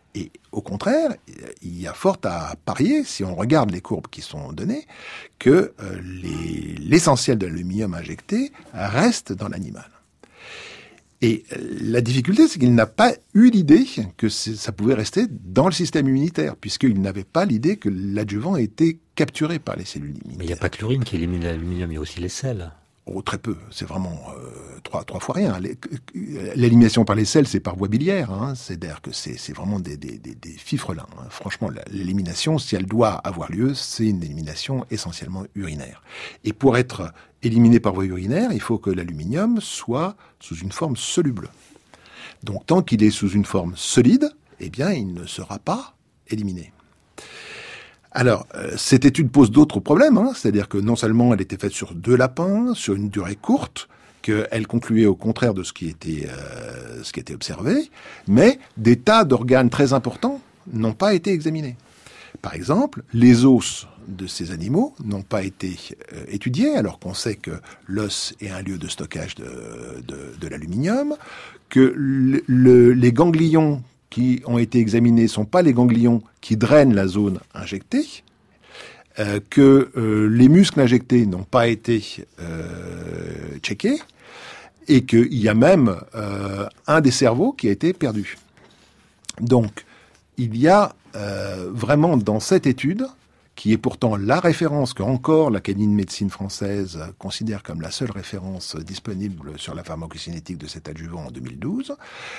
Speaker 2: Et au contraire, il y a fort à parier, si on regarde les courbes qui sont données, que l'essentiel de l'aluminium injecté reste dans l'animal. Et la difficulté, c'est qu'il n'a pas eu l'idée que ça pouvait rester dans le système immunitaire, puisqu'il n'avait pas l'idée que l'adjuvant était capturé par les cellules immunitaires.
Speaker 1: Mais il n'y a pas que l'urine qui élimine l'aluminium, il y a aussi les selles.
Speaker 2: Oh, très peu. C'est vraiment trois fois rien. L'élimination par les selles, c'est par voie biliaire. Hein. C'est-à-dire que c'est vraiment des fifrelins. Hein. Franchement, l'élimination, si elle doit avoir lieu, c'est une élimination essentiellement urinaire. Et pour être éliminé par voie urinaire, il faut que l'aluminium soit sous une forme soluble. Donc, tant qu'il est sous une forme solide, eh bien, il ne sera pas éliminé. Alors, cette étude pose d'autres problèmes, hein, c'est-à-dire que non seulement elle était faite sur 2 lapins, sur une durée courte, qu'elle concluait au contraire de ce qui était observé, mais des tas d'organes très importants n'ont pas été examinés. Par exemple, les os de ces animaux n'ont pas été étudiés, alors qu'on sait que l'os est un lieu de stockage de l'aluminium, que les ganglions qui ont été examinés ne sont pas les ganglions qui drainent la zone injectée, que les muscles injectés n'ont pas été checkés, et qu'il y a même un des cerveaux qui a été perdu. Donc, il y a vraiment dans cette étude, qui est pourtant la référence que encore l'Académie de médecine française considère comme la seule référence disponible sur la pharmacocinétique de cet adjuvant en 2012,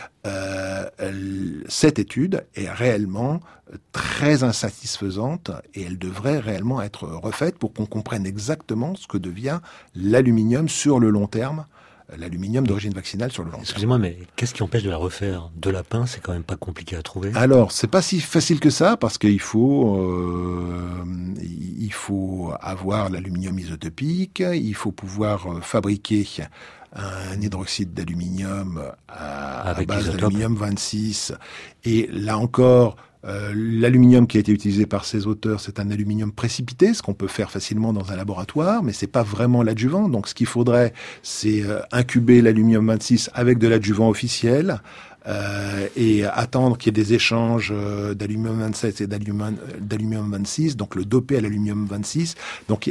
Speaker 2: cette étude est réellement très insatisfaisante et elle devrait réellement être refaite pour qu'on comprenne exactement ce que devient l'aluminium sur le long terme, l'aluminium d'origine vaccinale sur le long terme.
Speaker 1: Excusez-moi, mais qu'est-ce qui empêche de la refaire? 2 lapins, c'est quand même pas compliqué à trouver.
Speaker 2: Alors, c'est pas si facile que ça, parce qu'il faut avoir l'aluminium isotopique, il faut pouvoir fabriquer un hydroxyde d'aluminium à base d'aluminium 26. Et là encore, l'aluminium qui a été utilisé par ces auteurs, c'est un aluminium précipité, ce qu'on peut faire facilement dans un laboratoire, mais c'est pas vraiment l'adjuvant. Donc, ce qu'il faudrait, c'est incuber l'aluminium 26 avec de l'adjuvant officiel et attendre qu'il y ait des échanges d'aluminium 27 et d'aluminium 26, donc le doper à l'aluminium 26. Donc,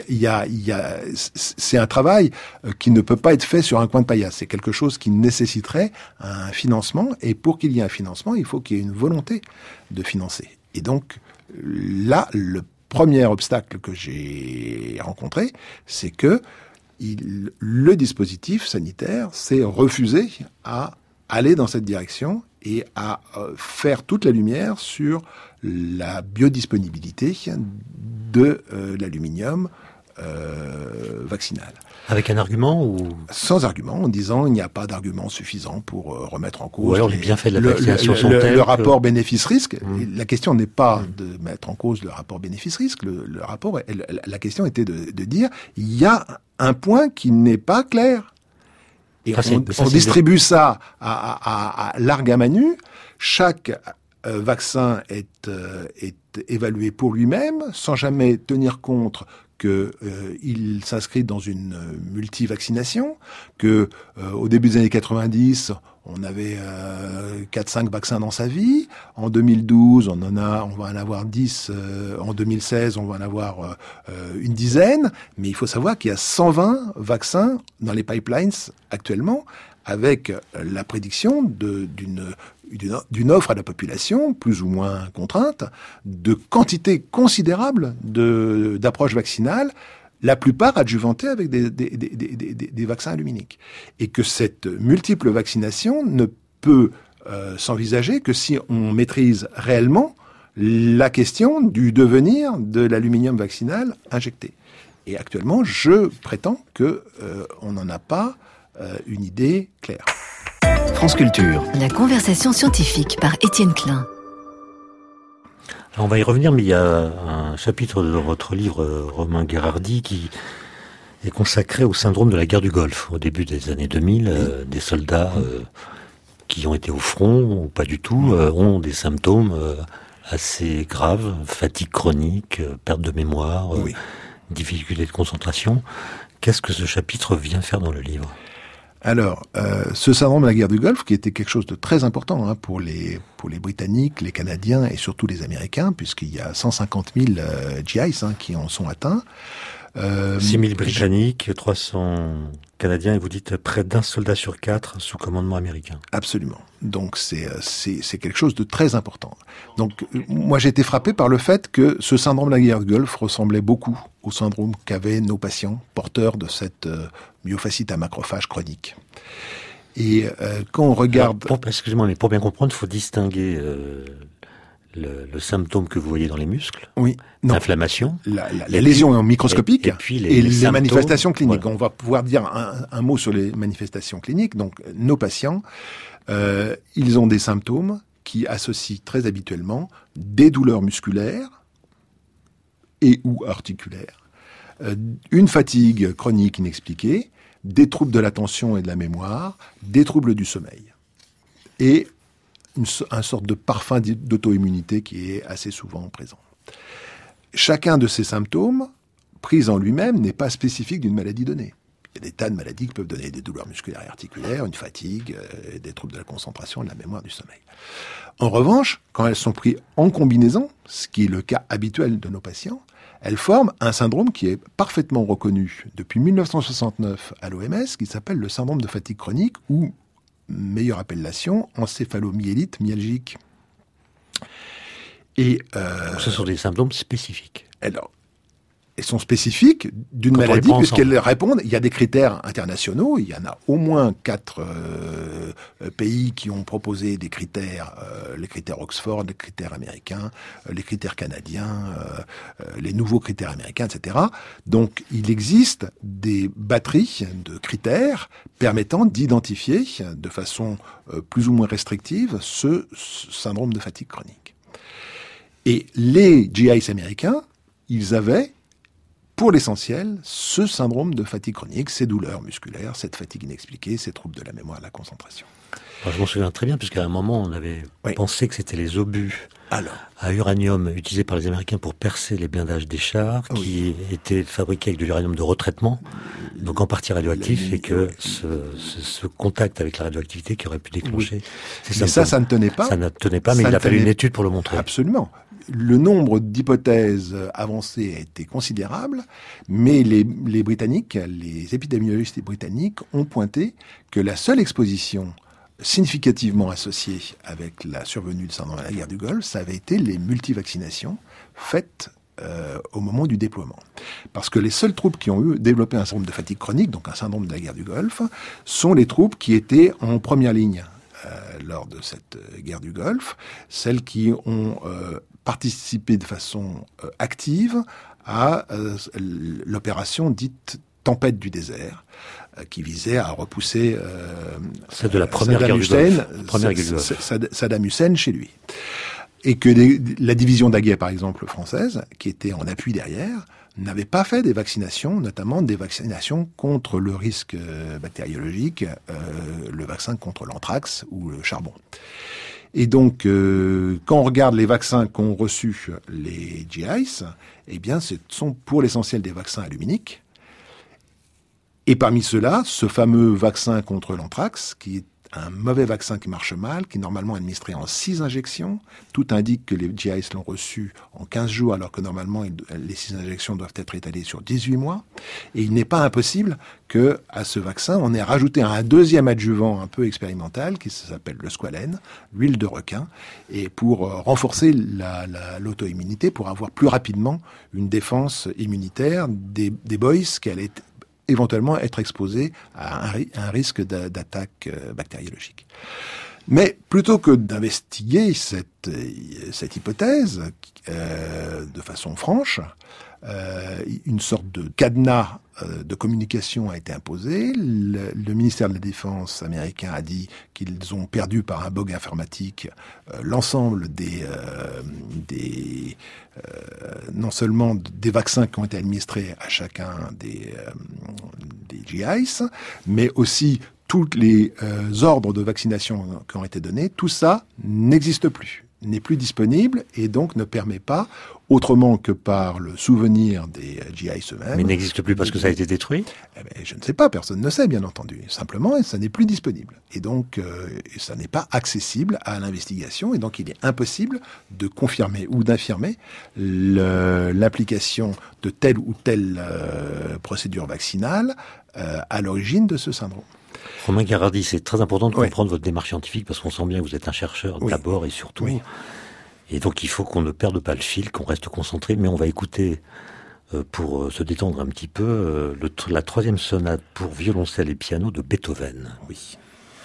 Speaker 2: c'est un travail qui ne peut pas être fait sur un coin de paillasse. C'est quelque chose qui nécessiterait un financement, et pour qu'il y ait un financement, il faut qu'il y ait une volonté de financer. Et donc, là, le premier obstacle que j'ai rencontré, c'est que le dispositif sanitaire s'est refusé à aller dans cette direction et à faire toute la lumière sur la biodisponibilité de l'aluminium vaccinal.
Speaker 1: Avec un argument ou
Speaker 2: sans argument, en disant il n'y a pas d'argument suffisant pour remettre en cause.
Speaker 1: Ou alors les bienfaits de la vaccination sont tels
Speaker 2: le rapport bénéfice-risque. La question n'est pas de mettre en cause le rapport bénéfice-risque. La question était de dire il y a un point qui n'est pas clair. Et on distribue ça à largue à manu. Chaque vaccin est évalué pour lui-même, sans jamais tenir compte qu'il s'inscrit dans une multivaccination, que au début des années 90, on avait 4-5 vaccins dans sa vie. En 2012, on va en avoir 10. En 2016, on va en avoir une dizaine. Mais il faut savoir qu'il y a 120 vaccins dans les pipelines actuellement, avec la prédiction d'une offre à la population, plus ou moins contrainte, de quantité considérable d'approches vaccinales, la plupart adjuvantées avec des vaccins aluminiques. Et que cette multiple vaccination ne peut s'envisager que si on maîtrise réellement la question du devenir de l'aluminium vaccinal injecté. Et actuellement, je prétends que on n'en a pas une idée claire.
Speaker 4: France Culture.
Speaker 5: La conversation scientifique par Étienne Klein.
Speaker 1: Alors on va y revenir, mais il y a un chapitre de votre livre, Romain Gherardi, qui est consacré au syndrome de la guerre du Golfe. Au début des années 2000, des soldats qui ont été au front, ou pas du tout, ont des symptômes assez graves, fatigue chronique, perte de mémoire, difficulté de concentration. Qu'est-ce que ce chapitre vient faire dans le livre ?
Speaker 2: Alors, ce syndrome de la guerre du Golfe, qui était quelque chose de très important pour les Britanniques, les Canadiens et surtout les Américains, puisqu'il y a 150 000 GIs qui en sont atteints.
Speaker 1: 6 000 Britanniques, 300 Canadiens, et vous dites près d'un soldat sur 4 sous commandement américain.
Speaker 2: Absolument. Donc c'est quelque chose de très important. Donc moi j'ai été frappé par le fait que ce syndrome de la guerre du Golfe ressemblait beaucoup au syndrome qu'avaient nos patients porteurs de cette myofasciite à macrophage chronique. Et quand on regarde...
Speaker 1: Excusez-moi, mais pour bien comprendre, il faut distinguer le symptôme que vous voyez dans les muscles,
Speaker 2: oui,
Speaker 1: l'inflammation,
Speaker 2: les lésions microscopiques
Speaker 1: et puis les
Speaker 2: manifestations cliniques.
Speaker 1: Voilà.
Speaker 2: On va pouvoir dire un mot sur les manifestations cliniques. Donc, nos patients, ils ont des symptômes qui associent très habituellement des douleurs musculaires et ou articulaires, une fatigue chronique inexpliquée, des troubles de l'attention et de la mémoire, des troubles du sommeil et une sorte de parfum d'auto-immunité qui est assez souvent présent. Chacun de ces symptômes, pris en lui-même, n'est pas spécifique d'une maladie donnée. Il y a des tas de maladies qui peuvent donner des douleurs musculaires et articulaires, une fatigue, des troubles de la concentration, de la mémoire, du sommeil. En revanche, quand elles sont prises en combinaison, ce qui est le cas habituel de nos patients, elles forment un syndrome qui est parfaitement reconnu depuis 1969 à l'OMS, qui s'appelle le syndrome de fatigue chronique, ou meilleure appellation, encéphalomyélite myalgique. Et
Speaker 1: donc ce sont des symptômes spécifiques.
Speaker 2: Alors, elles sont spécifiques d'une maladie puisqu'elles répondent. Il y a des critères internationaux. Il y en a au moins 4 pays qui ont proposé des critères, les critères Oxford, les critères américains, les critères canadiens, les nouveaux critères américains, etc. Donc, il existe des batteries de critères permettant d'identifier de façon plus ou moins restrictive ce syndrome de fatigue chronique. Et les GIs américains, ils avaient pour l'essentiel, ce syndrome de fatigue chronique, ces douleurs musculaires, cette fatigue inexpliquée, ces troubles de la mémoire et de la concentration.
Speaker 1: Alors, je m'en souviens très bien, puisqu'à un moment, on avait pensé que c'était les obus à uranium utilisés par les Américains pour percer les blindages des chars, qui étaient fabriqués avec de l'uranium de retraitement, donc en partie radioactif, et que ce contact avec la radioactivité qui aurait pu déclencher ces symptômes.
Speaker 2: Mais ça ne tenait pas.
Speaker 1: Ça ne tenait pas, mais il a fallu une étude pour le montrer.
Speaker 2: Absolument. Le nombre d'hypothèses avancées a été considérable, mais les Britanniques, les épidémiologistes britanniques ont pointé que la seule exposition significativement associée avec la survenue de syndrome de la guerre du Golfe, ça avait été les multivaccinations faites au moment du déploiement. Parce que les seules troupes qui ont développé un syndrome de fatigue chronique, donc un syndrome de la guerre du Golfe, sont les troupes qui étaient en première ligne lors de cette guerre du Golfe, celles qui ont participé de façon active à l'opération dite Tempête du désert, qui visait à repousser
Speaker 1: c'est de la première guerre du Golfe.
Speaker 2: Saddam Hussein chez lui. Et que la division d'Aguet, par exemple, française, qui était en appui derrière, n'avait pas fait des vaccinations, notamment des vaccinations contre le risque bactériologique, le vaccin contre l'anthrax ou le charbon. Et donc, quand on regarde les vaccins qu'ont reçus les GIs, eh bien, ce sont pour l'essentiel des vaccins aluminiques. Et parmi ceux-là, ce fameux vaccin contre l'anthrax, qui est un mauvais vaccin qui marche mal, qui est normalement administré en 6 injections. Tout indique que les GIs l'ont reçu en 15 jours, alors que normalement, les 6 injections doivent être étalées sur 18 mois. Et il n'est pas impossible que, à ce vaccin, on ait rajouté un deuxième adjuvant un peu expérimental, qui s'appelle le squalène, l'huile de requin, et pour renforcer l'auto-immunité, pour avoir plus rapidement une défense immunitaire des boys qui allaient éventuellement être exposés à un risque d'attaque bactériologique. Mais plutôt que d'investiguer cette hypothèse de façon franche, une sorte de cadenas de communication a été imposé. Le ministère de la Défense américain a dit qu'ils ont perdu par un bug informatique l'ensemble non seulement des vaccins qui ont été administrés à chacun des GIs, mais aussi tous les ordres de vaccination qui ont été donnés. Tout ça n'existe plus. n'est plus disponible et donc ne permet pas, autrement que par le souvenir des GI eux-mêmes.
Speaker 1: Mais il n'existe plus parce que ça a été détruit ?
Speaker 2: Je ne sais pas, personne ne sait, bien entendu. Simplement, ça n'est plus disponible. Et donc, ça n'est pas accessible à l'investigation. Et donc, il est impossible de confirmer ou d'infirmer l'application de telle ou telle procédure vaccinale à l'origine de ce syndrome.
Speaker 1: Romain Guerardi, c'est très important de comprendre votre démarche scientifique parce qu'on sent bien que vous êtes un chercheur d'abord et surtout. Oui. Et donc il faut qu'on ne perde pas le fil, qu'on reste concentré. Mais on va écouter, pour se détendre un petit peu, la 3e sonate pour violoncelle et piano de Beethoven.
Speaker 2: Oui.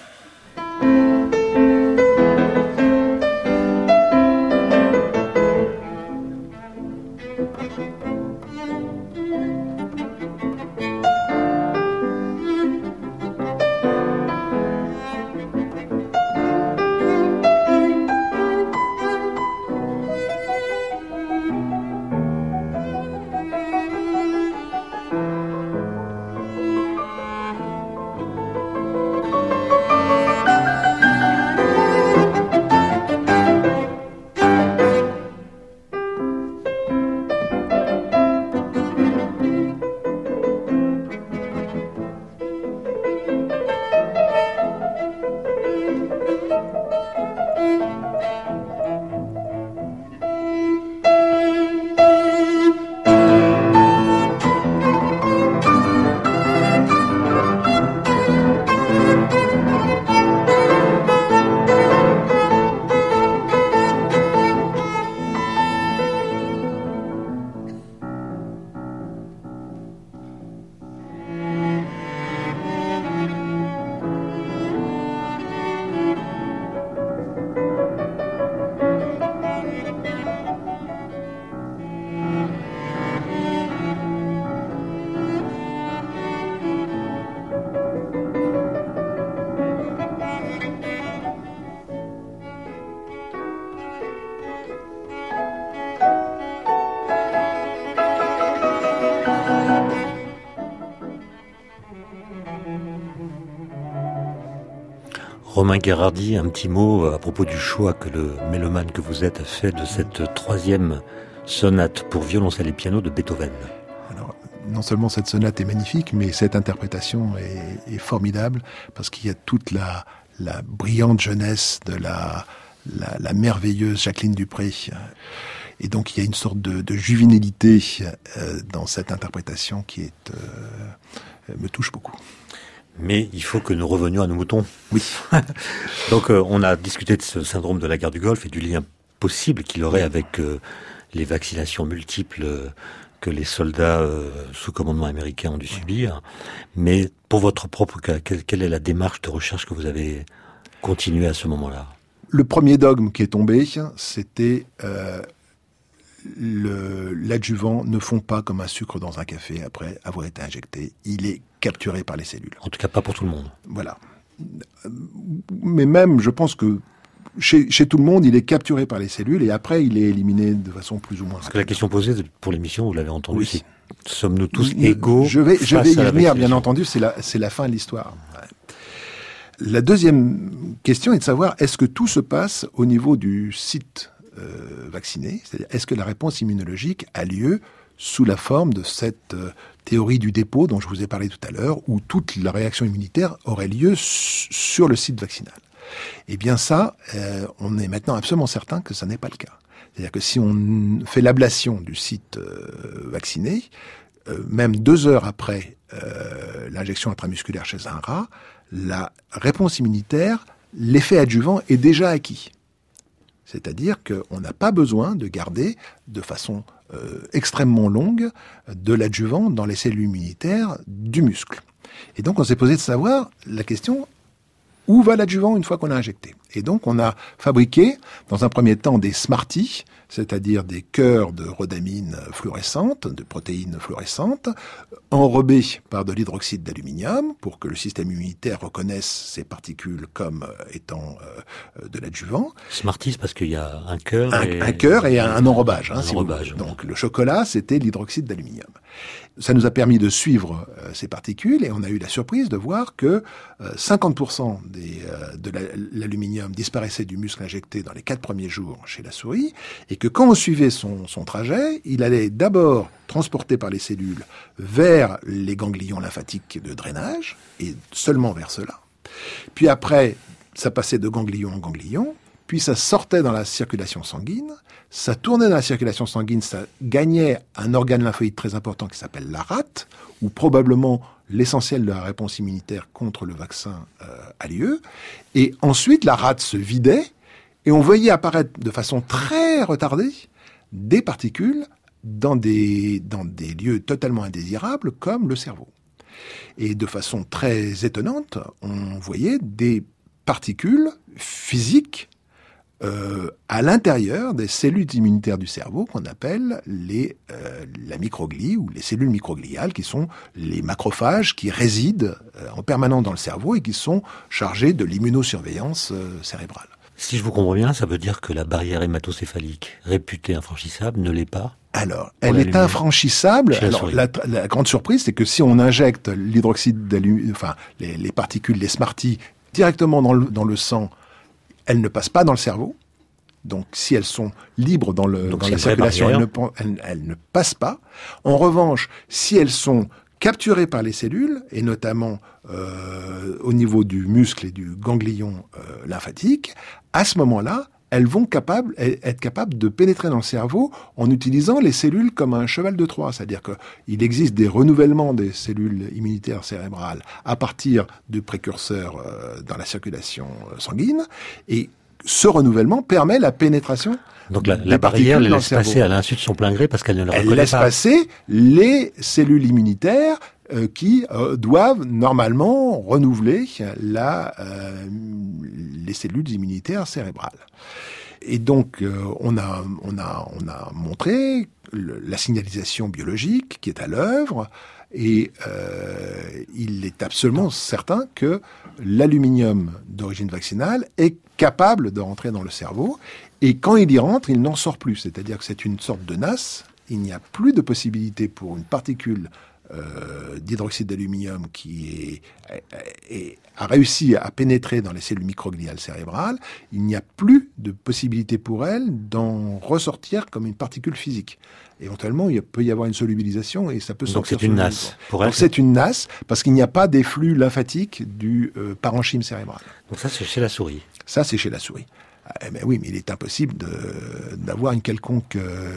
Speaker 1: Romain Guerardi, un petit mot à propos du choix que le mélomane que vous êtes a fait de cette 3e sonate pour violoncelle et piano de Beethoven.
Speaker 2: Alors, non seulement cette sonate est magnifique, mais cette interprétation est formidable parce qu'il y a toute la brillante jeunesse de la merveilleuse Jacqueline Dupré. Et donc il y a une sorte de juvénilité dans cette interprétation qui me touche beaucoup.
Speaker 1: Mais il faut que nous revenions à nos moutons.
Speaker 2: Oui.
Speaker 1: Donc on a discuté de ce syndrome de la guerre du Golfe et du lien possible qu'il aurait avec les vaccinations multiples que les soldats sous commandement américain ont dû subir. Mais pour votre propre cas, quelle est la démarche de recherche que vous avez continuée à ce moment-là ?
Speaker 2: Le premier dogme qui est tombé, c'était l'adjuvant ne fond pas comme un sucre dans un café après avoir été injecté. Il est capturé par les cellules.
Speaker 1: En tout cas, pas pour tout le monde.
Speaker 2: Voilà. Mais même, je pense que chez tout le monde, il est capturé par les cellules et après, il est éliminé de façon plus ou moins
Speaker 1: Parce que la question posée pour l'émission, vous l'avez entendu, c'est sommes-nous tous égaux ?
Speaker 2: Je vais y venir, bien entendu, c'est la fin de l'histoire. Ouais. La deuxième question est de savoir, est-ce que tout se passe au niveau du site vacciné ? C'est-à-dire, est-ce que la réponse immunologique a lieu sous la forme de cette théorie du dépôt dont je vous ai parlé tout à l'heure, où toute la réaction immunitaire aurait lieu sur le site vaccinal. Eh bien ça, on est maintenant absolument certain que ça n'est pas le cas. C'est-à-dire que si on fait l'ablation du site vacciné, même 2 heures après l'injection intramusculaire chez un rat, la réponse immunitaire, l'effet adjuvant est déjà acquis. C'est-à-dire qu'on n'a pas besoin de garder de façon extrêmement longue de l'adjuvant dans les cellules immunitaires du muscle. Et donc on s'est posé de savoir la question, où va l'adjuvant une fois qu'on l'a injecté ? Et donc on a fabriqué dans un premier temps des Smarties, c'est-à-dire des cœurs de rhodamine fluorescente, de protéines fluorescentes, enrobés par de l'hydroxyde d'aluminium pour que le système immunitaire reconnaisse ces particules comme étant de l'adjuvant.
Speaker 1: Smarties parce qu'il y a un cœur
Speaker 2: un cœur et un enrobage.
Speaker 1: Un enrobage.
Speaker 2: Donc le chocolat, c'était l'hydroxyde d'aluminium. Ça nous a permis de suivre ces particules et on a eu la surprise de voir que 50% de l'aluminium d'aluminium disparaissait du muscle injecté dans les 4 premiers jours chez la souris, et que quand on suivait son trajet, il allait d'abord transporté par les cellules vers les ganglions lymphatiques de drainage, et seulement vers cela. Puis après, ça passait de ganglion en ganglion, puis ça sortait dans la circulation sanguine, ça tournait dans la circulation sanguine, ça gagnait un organe lymphoïde très important qui s'appelle la rate, où probablement l'essentiel de la réponse immunitaire contre le vaccin a lieu. Et ensuite, la rate se vidait, et on voyait apparaître de façon très retardée des particules dans des lieux totalement indésirables, comme le cerveau. Et de façon très étonnante, on voyait des particules physiques à l'intérieur des cellules immunitaires du cerveau qu'on appelle la microglie ou les cellules microgliales, qui sont les macrophages qui résident en permanence dans le cerveau et qui sont chargés de l'immunosurveillance cérébrale.
Speaker 1: Si je vous comprends bien, ça veut dire que la barrière hématocéphalique, réputée infranchissable, ne l'est pas?
Speaker 2: Alors, elle est infranchissable. Alors, la grande surprise, c'est que si on injecte l'hydroxyde d'aluminium, enfin, les particules, les Smarties, directement dans le sang, elles ne passent pas dans le cerveau. Donc, si elles sont libres dans la circulation, elles ne passent pas. En revanche, si elles sont capturées par les cellules, et notamment au niveau du muscle et du ganglion lymphatique, à ce moment-là, elles vont être capables de pénétrer dans le cerveau en utilisant les cellules comme un cheval de Troie. C'est-à-dire qu'il existe des renouvellements des cellules immunitaires cérébrales à partir de précurseurs dans la circulation sanguine, et ce renouvellement permet la pénétration.
Speaker 1: Donc la barrière les laisse passer à l'insu de son plein gré parce qu'elle ne le reconnaît pas. Elle laisse
Speaker 2: passer les cellules immunitaires qui doivent normalement renouveler les cellules immunitaires cérébrales. Et donc on a montré la signalisation biologique qui est à l'œuvre, et il est absolument certain que l'aluminium d'origine vaccinale est capable de rentrer dans le cerveau, et quand il y rentre, il n'en sort plus. C'est-à-dire que c'est une sorte de NAS. Il n'y a plus de possibilité pour une particule d'hydroxyde d'aluminium qui a réussi à pénétrer dans les cellules microgliales cérébrales. Il n'y a plus de possibilité pour elle d'en ressortir comme une particule physique. Éventuellement, il peut y avoir une solubilisation et ça peut sortir.
Speaker 1: Donc c'est une NAS. Pour elle,
Speaker 2: donc c'est une NAS parce qu'il n'y a pas d'efflux lymphatique du parenchyme cérébral.
Speaker 1: Donc ça, c'est chez la souris.
Speaker 2: Ça, c'est chez la souris. Mais oui, mais il est impossible d'avoir une quelconque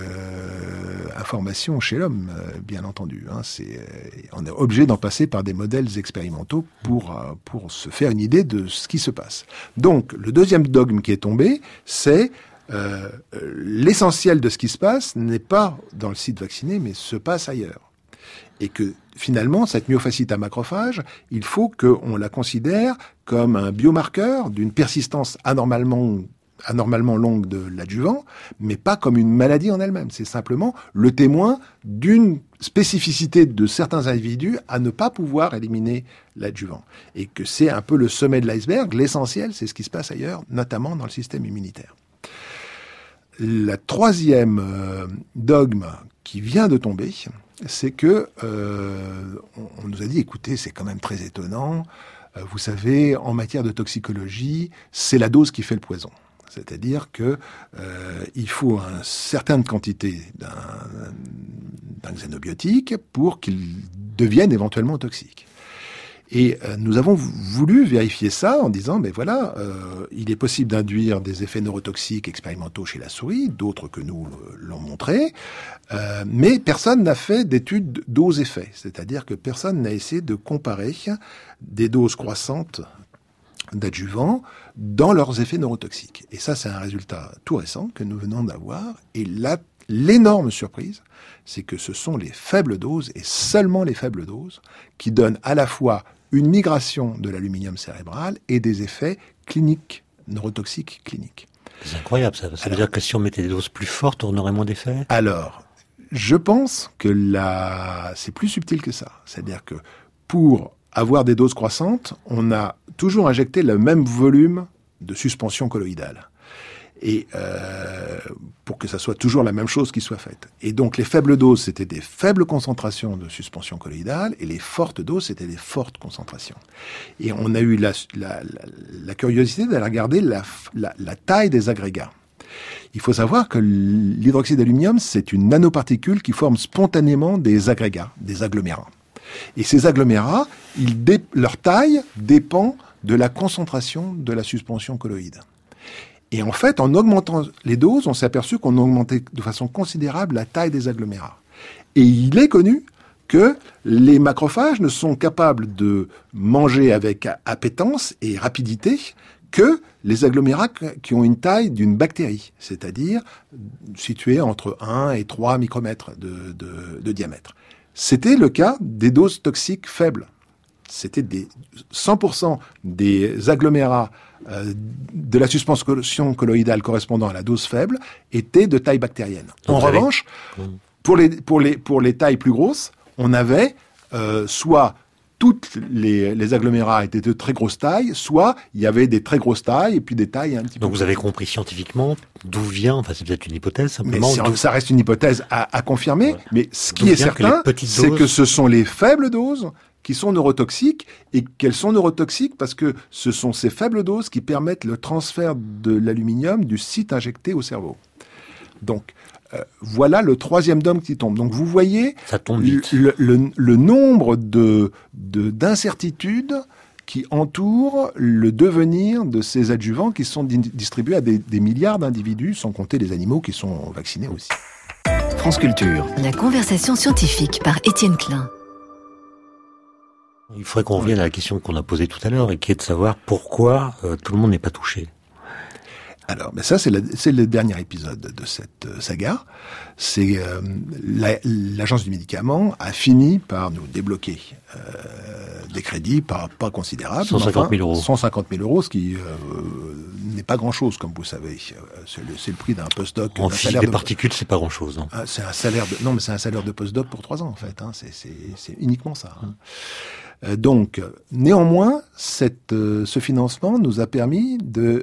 Speaker 2: information chez l'homme, bien entendu. On est obligé d'en passer par des modèles expérimentaux pour se faire une idée de ce qui se passe. Donc, le deuxième dogme qui est tombé, c'est l'essentiel de ce qui se passe n'est pas dans le site vacciné, mais se passe ailleurs. Et que finalement, cette myofascite à macrophage, il faut qu'on la considère comme un biomarqueur d'une persistance anormalement longue de l'adjuvant, mais pas comme une maladie en elle-même. C'est simplement le témoin d'une spécificité de certains individus à ne pas pouvoir éliminer l'adjuvant. Et que c'est un peu le sommet de l'iceberg. L'essentiel, c'est ce qui se passe ailleurs, notamment dans le système immunitaire. La troisième dogme qui vient de tomber, c'est que on nous a dit, écoutez, c'est quand même très étonnant. Vous savez, en matière de toxicologie, c'est la dose qui fait le poison. C'est-à-dire que il faut une certaine quantité d'un xénobiotique pour qu'il devienne éventuellement toxique. Et nous avons voulu vérifier ça en disant, ben voilà, il est possible d'induire des effets neurotoxiques expérimentaux chez la souris, d'autres que nous l'ont montré, mais personne n'a fait d'études dose-effet. C'est-à-dire que personne n'a essayé de comparer des doses croissantes d'adjuvants dans leurs effets neurotoxiques. Et ça, c'est un résultat tout récent que nous venons d'avoir. Et là, l'énorme surprise, c'est que ce sont les faibles doses, et seulement les faibles doses, qui donnent à la fois une migration de l'aluminium cérébral et des effets cliniques, neurotoxiques cliniques.
Speaker 1: C'est incroyable ça. Ça veut dire que si on mettait des doses plus fortes, on aurait moins d'effets?
Speaker 2: Alors, je pense que c'est plus subtil que ça. C'est-à-dire que pour avoir des doses croissantes, on a toujours injecté le même volume de suspension colloïdale. et pour que ça soit toujours la même chose qui soit faite. Et donc les faibles doses, c'était des faibles concentrations de suspension colloïdale, et les fortes doses, c'était des fortes concentrations. Et on a eu la curiosité d'aller regarder la taille des agrégats. Il faut savoir que l'hydroxyde d'aluminium, c'est une nanoparticule qui forme spontanément des agrégats, des agglomérats. Et ces agglomérats, leur taille dépend de la concentration de la suspension colloïde. Et en fait, en augmentant les doses, on s'est aperçu qu'on augmentait de façon considérable la taille des agglomérats. Et il est connu que les macrophages ne sont capables de manger avec appétence et rapidité que les agglomérats qui ont une taille d'une bactérie, c'est-à-dire situés entre 1 et 3 micromètres de diamètre. C'était le cas des doses toxiques faibles. C'était 100% des agglomérats de la suspension colloïdale correspondant à la dose faible étaient de taille bactérienne. En revanche, pour les tailles plus grosses, on avait soit toutes les agglomérats étaient de très grosse taille, soit il y avait des très grosses tailles et puis des tailles un petit peu...
Speaker 1: Donc vous avez compris scientifiquement d'où vient, enfin c'est peut-être une hypothèse simplement...
Speaker 2: Mais ça reste une hypothèse à confirmer, ouais. Mais ce qui est certain, c'est que ce sont les faibles doses qui sont neurotoxiques, et qu'elles sont neurotoxiques parce que ce sont ces faibles doses qui permettent le transfert de l'aluminium du site injecté au cerveau. Donc, voilà le troisième dôme qui tombe. Donc vous voyez
Speaker 1: ça tombe vite.
Speaker 2: Le nombre d'incertitudes qui entourent le devenir de ces adjuvants qui sont distribués à des milliards d'individus, sans compter les animaux qui sont vaccinés aussi.
Speaker 4: France Culture.
Speaker 5: La conversation scientifique par Étienne Klein.
Speaker 1: Il faudrait qu'on revienne à la question qu'on a posée tout à l'heure et qui est de savoir pourquoi tout le monde n'est pas touché.
Speaker 2: Alors, mais ça, c'est le dernier épisode de cette saga. C'est l'Agence du médicament a fini par nous débloquer des crédits pas considérables.
Speaker 1: 150 000 euros.
Speaker 2: 150 000 euros, ce qui n'est pas grand-chose, comme vous savez. C'est le prix d'un postdoc.
Speaker 1: En physique des particules, c'est pas grand-chose. Hein.
Speaker 2: C'est un salaire de, non, mais c'est un salaire de postdoc pour 3 ans, en fait. Hein. C'est uniquement ça. Hein. Donc, néanmoins, ce financement nous a permis de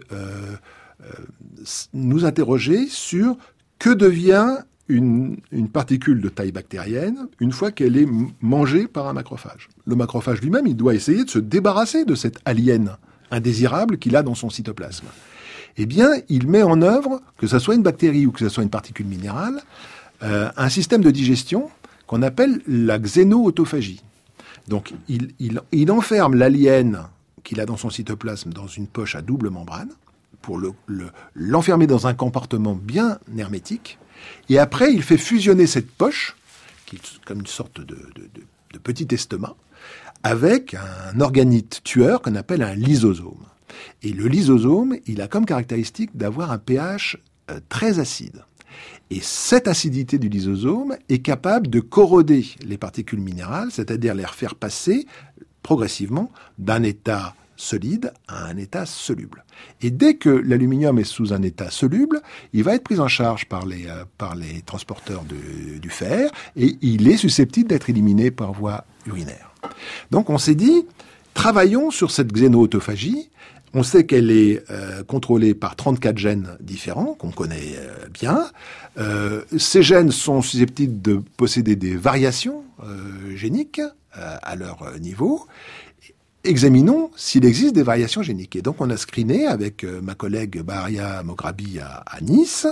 Speaker 2: nous interroger sur que devient une particule de taille bactérienne une fois qu'elle est mangée par un macrophage. Le macrophage lui-même, il doit essayer de se débarrasser de cet alien indésirable qu'il a dans son cytoplasme. Eh bien, il met en œuvre, que ce soit une bactérie ou que ce soit une particule minérale, un système de digestion qu'on appelle la xéno-autophagie. Donc, il enferme l'alien qu'il a dans son cytoplasme dans une poche à double membrane, pour l'enfermer dans un compartiment bien hermétique, et après il fait fusionner cette poche, qui est comme une sorte de petit estomac, avec un organite tueur qu'on appelle un lysosome. Et le lysosome, il a comme caractéristique d'avoir un pH très acide. Et cette acidité du lysosome est capable de corroder les particules minérales, c'est-à-dire les faire passer progressivement d'un état solide à un état soluble. Et dès que l'aluminium est sous un état soluble, il va être pris en charge par les transporteurs du fer, et il est susceptible d'être éliminé par voie urinaire. Donc on s'est dit, travaillons sur cette xéno-autophagie. On sait qu'elle est contrôlée par 34 gènes différents, qu'on connaît bien. Ces gènes sont susceptibles de posséder des variations géniques à leur niveau. Examinons s'il existe des variations géniques. Et donc, on a screené avec ma collègue Baharia Moghrabi à Nice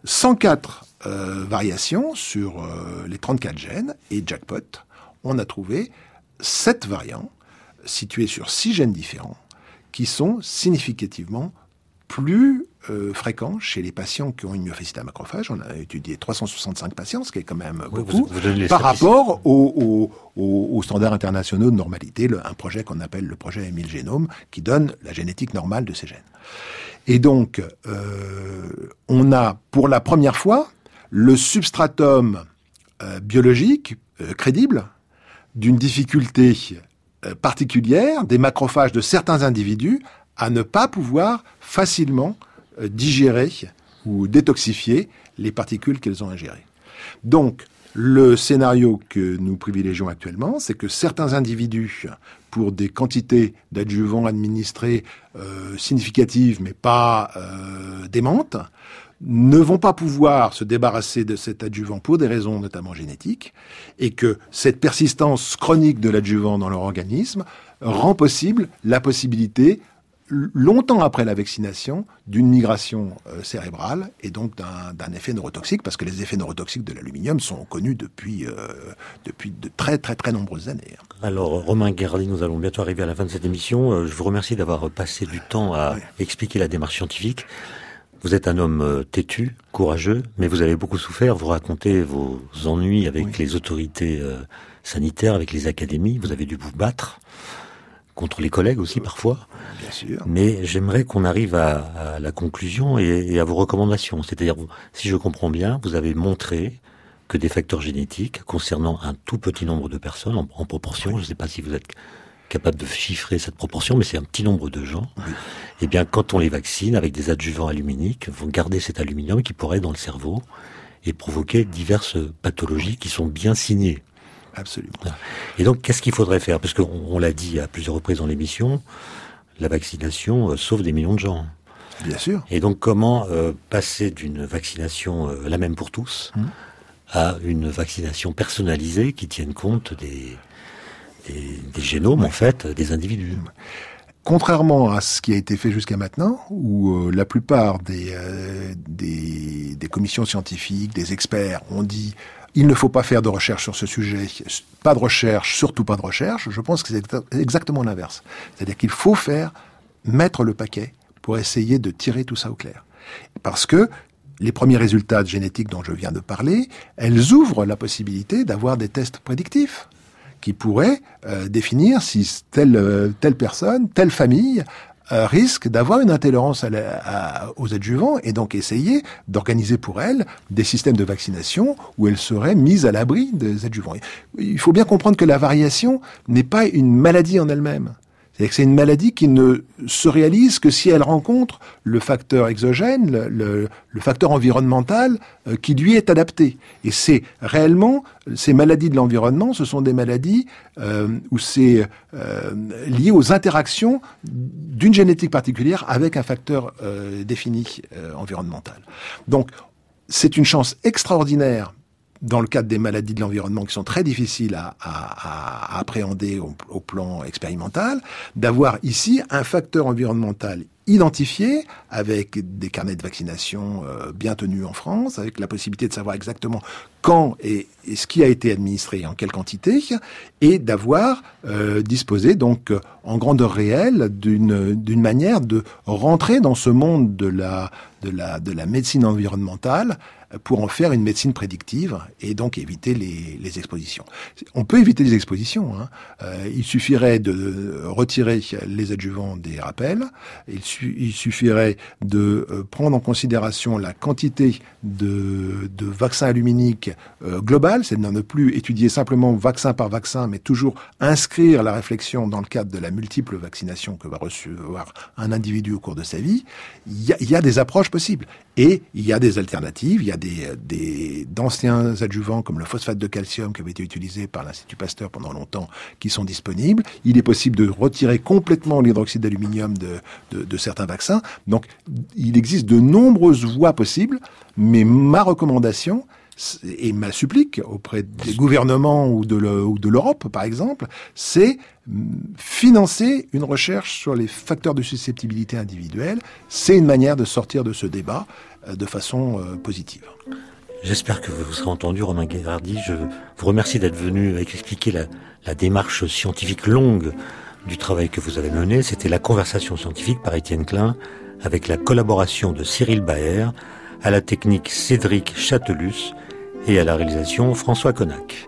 Speaker 2: 104 variations sur les 34 gènes. Et jackpot, on a trouvé 7 variants situés sur 6 gènes différents qui sont significativement plus fréquents chez les patients qui ont une myofasciite à macrophage. On a étudié 365 patients, ce qui est quand même beaucoup, par rapport aux standards internationaux de normalité, un projet qu'on appelle le projet 1000 génomes, qui donne la génétique normale de ces gènes. Et donc, on a pour la première fois le substratum biologique crédible d'une difficulté particulière des macrophages de certains individus à ne pas pouvoir facilement digérer ou détoxifier les particules qu'elles ont ingérées. Donc, Le scénario que nous privilégions actuellement, c'est que certains individus, pour des quantités d'adjuvants administrés significatives mais pas démentes, ne vont pas pouvoir se débarrasser de cet adjuvant pour des raisons notamment génétiques, et que cette persistance chronique de l'adjuvant dans leur organisme rend possible la possibilité, longtemps après la vaccination, d'une migration cérébrale et donc d'un effet neurotoxique, parce que les effets neurotoxiques de l'aluminium sont connus depuis de très très très nombreuses années.
Speaker 1: Alors Romain Guérardi, nous allons bientôt arriver à la fin de cette émission. Je vous remercie d'avoir passé du temps à expliquer la démarche scientifique. Vous êtes un homme têtu, courageux, mais vous avez beaucoup souffert. Vous racontez vos ennuis avec les autorités sanitaires, avec les académies. Vous avez dû vous battre contre les collègues aussi parfois.
Speaker 2: Bien sûr.
Speaker 1: Mais j'aimerais qu'on arrive à la conclusion et à vos recommandations. C'est-à-dire, si je comprends bien, vous avez montré que des facteurs génétiques concernant un tout petit nombre de personnes, en proportion, je ne sais pas si vous êtes capable de chiffrer cette proportion, mais c'est un petit nombre de gens, eh bien, quand on les vaccine avec des adjuvants aluminiques, vont garder cet aluminium qui pourrait être dans le cerveau et provoquer diverses pathologies qui sont bien signées.
Speaker 2: Absolument.
Speaker 1: Et donc, qu'est-ce qu'il faudrait faire? Parce qu'on l'a dit à plusieurs reprises dans l'émission, la vaccination sauve des millions de gens.
Speaker 2: Bien sûr.
Speaker 1: Et donc, comment passer d'une vaccination la même pour tous à une vaccination personnalisée qui tienne compte des génomes, en fait, des individus?
Speaker 2: Contrairement à ce qui a été fait jusqu'à maintenant, où la plupart des commissions scientifiques, des experts ont dit il ne faut pas faire de recherche sur ce sujet, pas de recherche, surtout pas de recherche, je pense que c'est exactement l'inverse. C'est-à-dire qu'il faut mettre le paquet pour essayer de tirer tout ça au clair. Parce que les premiers résultats génétiques dont je viens de parler, elles ouvrent la possibilité d'avoir des tests prédictifs qui pourraient définir si telle personne, telle famille risque d'avoir une intolérance aux adjuvants, et donc essayer d'organiser pour elle des systèmes de vaccination où elle serait mise à l'abri des adjuvants. Il faut bien comprendre que la variation n'est pas une maladie en elle-même. C'est-à-dire que c'est une maladie qui ne se réalise que si elle rencontre le facteur exogène, le facteur environnemental qui lui est adapté. Et c'est réellement, ces maladies de l'environnement, ce sont des maladies où c'est lié aux interactions d'une génétique particulière avec un facteur défini environnemental. Donc, c'est une chance extraordinaire dans le cadre des maladies de l'environnement qui sont très difficiles à appréhender au plan expérimental, d'avoir ici un facteur environnemental identifié avec des carnets de vaccination bien tenus en France, avec la possibilité de savoir exactement quand et ce qui a été administré et en quelle quantité, et d'avoir disposé donc en grandeur réelle d'une manière de rentrer dans ce monde de la médecine environnementale pour en faire une médecine prédictive et donc éviter les expositions. On peut éviter les expositions. Il suffirait de retirer les adjuvants des rappels. Il suffirait de prendre en considération la quantité de vaccins aluminiques global, c'est de ne plus étudier simplement vaccin par vaccin, mais toujours inscrire la réflexion dans le cadre de la multiple vaccination que va recevoir un individu au cours de sa vie. Il y a des approches possibles. Et il y a des alternatives, il y a d'anciens adjuvants comme le phosphate de calcium qui avait été utilisé par l'Institut Pasteur pendant longtemps, qui sont disponibles. Il est possible de retirer complètement l'hydroxyde d'aluminium de certains vaccins. Donc, il existe de nombreuses voies possibles, mais ma recommandation et ma supplique auprès des gouvernements ou de l'Europe, par exemple, c'est financer une recherche sur les facteurs de susceptibilité individuelle. C'est une manière de sortir de ce débat de façon positive.
Speaker 1: J'espère que vous serez entendu, Romain Guérardi. Je vous remercie d'être venu expliquer la démarche scientifique longue du travail que vous avez mené. C'était la conversation scientifique par Étienne Klein, avec la collaboration de Cyril Baer, à la technique Cédric Châtelus et à la réalisation François Connac.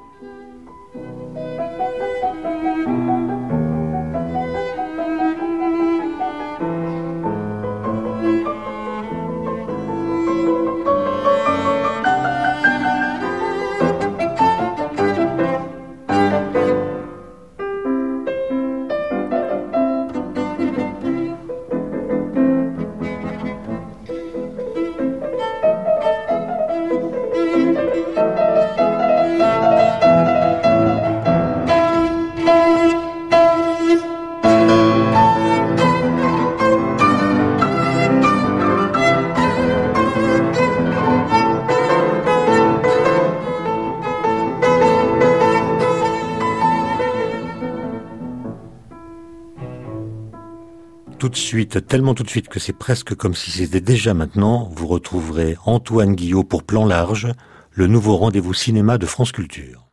Speaker 1: Tout de suite, tellement tout de suite que c'est presque comme si c'était déjà maintenant, vous retrouverez Antoine Guillot pour Plan Large, le nouveau rendez-vous cinéma de France Culture.